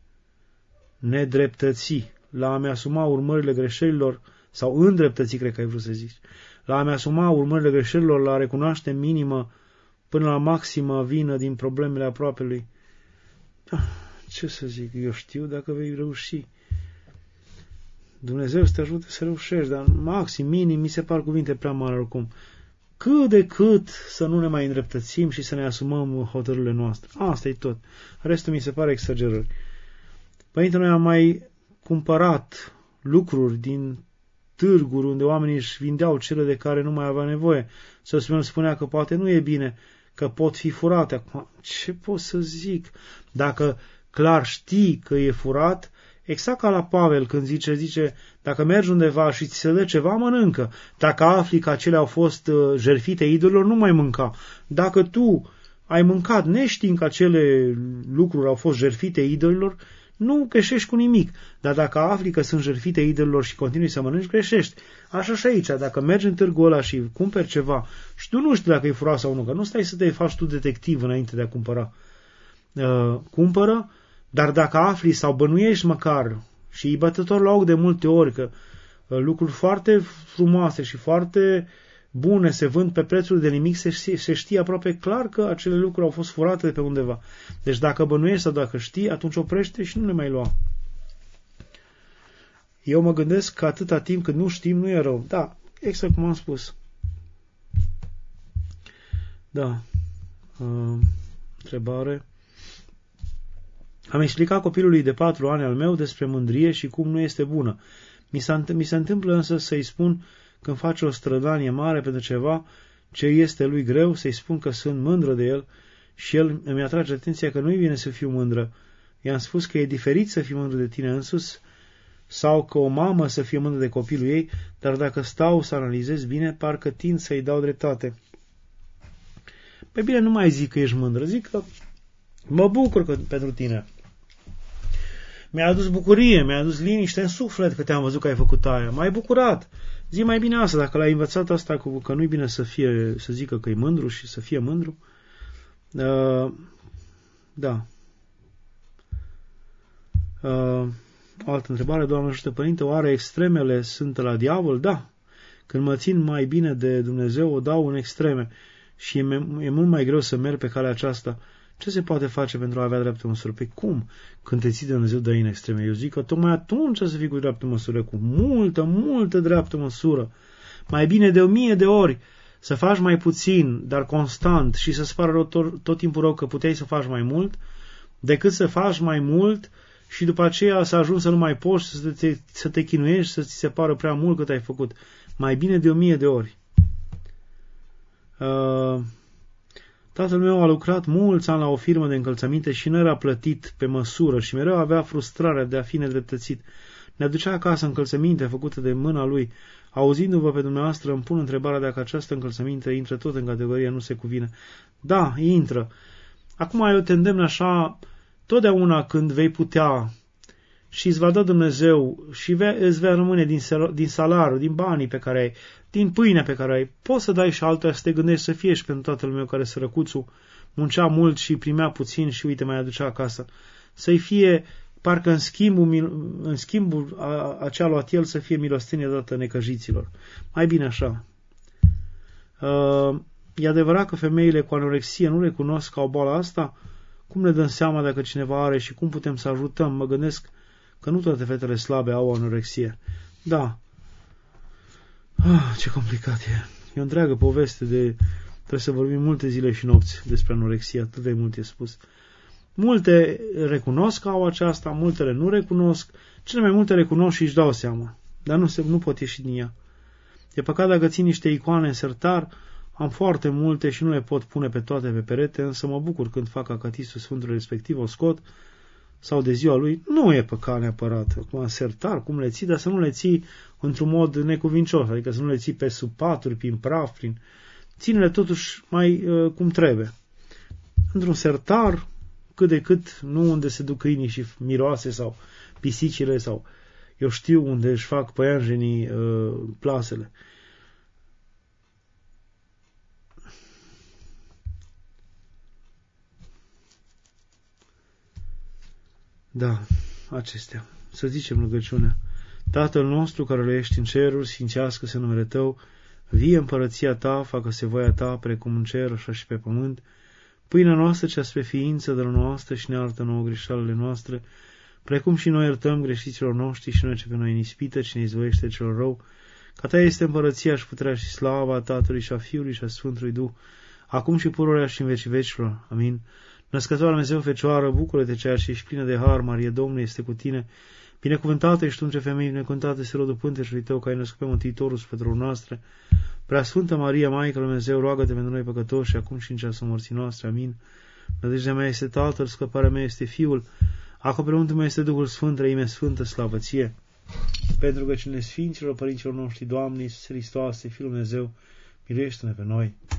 nedreptăți, la a-mi asuma urmările greșelilor, sau îndreptăți, cred că ai vrut să zici, la a-mi asuma urmările greșelilor, la a recunoaște minimă până la maximă vină din problemele aproapelui? Ce să zic, eu știu dacă vei reuși. Dumnezeu să te ajute să reușești, dar maxim, minim, mi se par cuvinte prea mari oricum. Cât de cât să nu ne mai îndreptățim și să ne asumăm hotărârile noastre. Asta e tot. Restul mi se pare exagerări. Părinte, noi am mai cumpărat lucruri din târguri unde oamenii își vindeau cele de care nu mai avea nevoie. Să spunem, spunea că poate nu e bine, că pot fi furate. Acum, ce pot să zic? Dacă clar știi că e furat, exact ca la Pavel când zice, zice, dacă mergi undeva și ți se dă ceva, mănâncă. Dacă afli că acelea au fost jertfite idolilor, nu mai mânca. Dacă tu ai mâncat neștiind că acele lucruri au fost jertfite idolilor, nu greșești cu nimic. Dar dacă afli că sunt jertfite idolilor și continui să mănânci, greșești. Așa și aici, dacă mergi în târgul ăla și cumperi ceva și tu nu știi dacă e furat sau nu, că nu stai să te faci tu detectiv înainte de a cumpăra. Uh, cumpără, dar dacă afli sau bănuiești măcar și e bătător la ochi de multe ori că uh, lucruri foarte frumoase și foarte bune se vând pe prețuri de nimic, se, se știe aproape clar că acele lucruri au fost furate de pe undeva. Deci dacă bănuiești sau dacă știi, atunci oprește și nu le mai lua. Eu mă gândesc că atâta timp cât nu știm, nu e rău. Da, exact cum am spus. Da. Uh, întrebare. Am explicat copilului de patru ani al meu despre mândrie și cum nu este bună. Mi, s-a, mi se întâmplă însă să-i spun când face o strădanie mare pentru ceva ce este lui greu, să-i spun că sunt mândră de el și el îmi atrage atenția că nu-i vine să fiu mândră. I-am spus că e diferit să fii mândră de tine însuți sau că o mamă să fie mândră de copilul ei, dar dacă stau să analizez bine, parcă tind să-i dau dreptate. Păi bine, nu mai zic că ești mândră, zic că mă bucur că, pentru tine. Mi-a adus bucurie, mi-a adus liniște în suflet că te-am văzut că ai făcut aia. M-ai bucurat. Zi mai bine asta, dacă l-ai învățat asta cu, că nu-i bine să fie, să zică că e mândru și să fie mândru. Uh, da. Uh, o altă întrebare, Doamne ajută, Părinte, oare extremele sunt la diavol? Da. Când mă țin mai bine de Dumnezeu, o dau în extreme și e, e mult mai greu să merg pe calea aceasta. Ce se poate face pentru a avea dreaptă măsură? Păi cum? Când te ții de Dumnezeu, dă în extreme. Eu zic că tocmai atunci să fii cu dreaptă măsură, cu multă, multă dreaptă măsură. Mai bine de o mie de ori să faci mai puțin, dar constant și să-ți pară rău, tot, tot timpul rău că puteai să faci mai mult, decât să faci mai mult și după aceea să ajungi să nu mai poți, să te, să te chinuiești, să ți se pară prea mult cât ai făcut. Mai bine de o mie de ori. Uh... Tatăl meu a lucrat mulți ani la o firmă de încălțăminte și nu era plătit pe măsură și mereu avea frustrarea de a fi nedreptățit. ne aducea acasă încălțăminte făcută de mâna lui. Auzindu-vă pe dumneavoastră, îmi pun întrebarea dacă această încălțăminte intră tot în categoria nu se cuvine. Da, intră. Acum eu te îndemn așa, totdeauna când vei putea și îți va da Dumnezeu și vei, îți vei rămâne din, din salariu, din banii pe care ai, din pâinea pe care ai, poți să dai și altuia să te gândești să fie și pentru tatăl meu care sărăcuțul muncea mult și primea puțin și uite mai aducea acasă. Să-i fie, parcă în schimbul, în schimbul a, a ce a luat el să fie milostenie dată necăjiților. Mai bine așa. Uh, e adevărat că femeile cu anorexie nu recunosc că au boala asta? Cum ne dăm seama dacă cineva are și cum putem să ajutăm? Mă gândesc că nu toate fetele slabe au anorexie. Da. Ah, ce complicat e. E o întreagă poveste de... Trebuie să vorbim multe zile și nopți despre anorexie, atât de mult e spus. Multe recunosc că au aceasta, multele nu recunosc, cele mai multe recunosc și își dau seama, dar nu, se, nu pot ieși din ea. E păcat dacă țin niște icoane în sertar, am foarte multe și nu le pot pune pe toate pe perete, însă mă bucur când fac acatistul Sfântului respectiv, o scot, sau de ziua lui, nu e păcat neapărat. Acum, în sertar, cum le ții, dar să nu le ții într-un mod necuvincios, adică să nu le ții pe sub paturi, prin praf, prin... Ține-le totuși mai uh, cum trebuie. Într-un sertar, cât de cât, nu unde se duc câinii și miroase sau pisicile sau eu știu unde își fac păianjenii uh, plasele. Da, acestea. Să zicem rugăciunea. Tatăl nostru care ești în ceruri, sfințească-se numele Tău, vie împărăția Ta, facă-se voia Ta, precum în cer, așa și pe pământ. Pâinea noastră cea spre ființă de la noastră și ne iartă nouă greșalele noastre, precum și noi iertăm greșiților noștri și noi ce pe noi în ispită, și ne izbăvește celor rău. Ca Ta este împărăția și puterea și slava Tatălui și a Fiului și a Sfântului Duh, acum și pururea și în vecii vecilor. Amin. Născătoare Dumnezeu Fecioară, bucură-te ceea ce ești plină de har, Marie, Domnul este cu tine. Binecuvântată ești tu între femei, binecuvântată este rodul pânteșului tău, că ai născut pe Mântuitorul spătrul noastre. Preasfântă Maria, Maică lui Dumnezeu, roagă-te pentru noi păcătoși, acum și în ceasul morții noastre. Amin. Nădejdea mea este Tatăl, scăparea mea este Fiul, acoperământul meu este Duhul Sfânt, Treime Sfântă, slavă Ție. Pentru că cine Sfinților, părinților noștri, Doamne Iisuse Hristoase, Fiul Dumnezeu, miluiește-ne pe noi.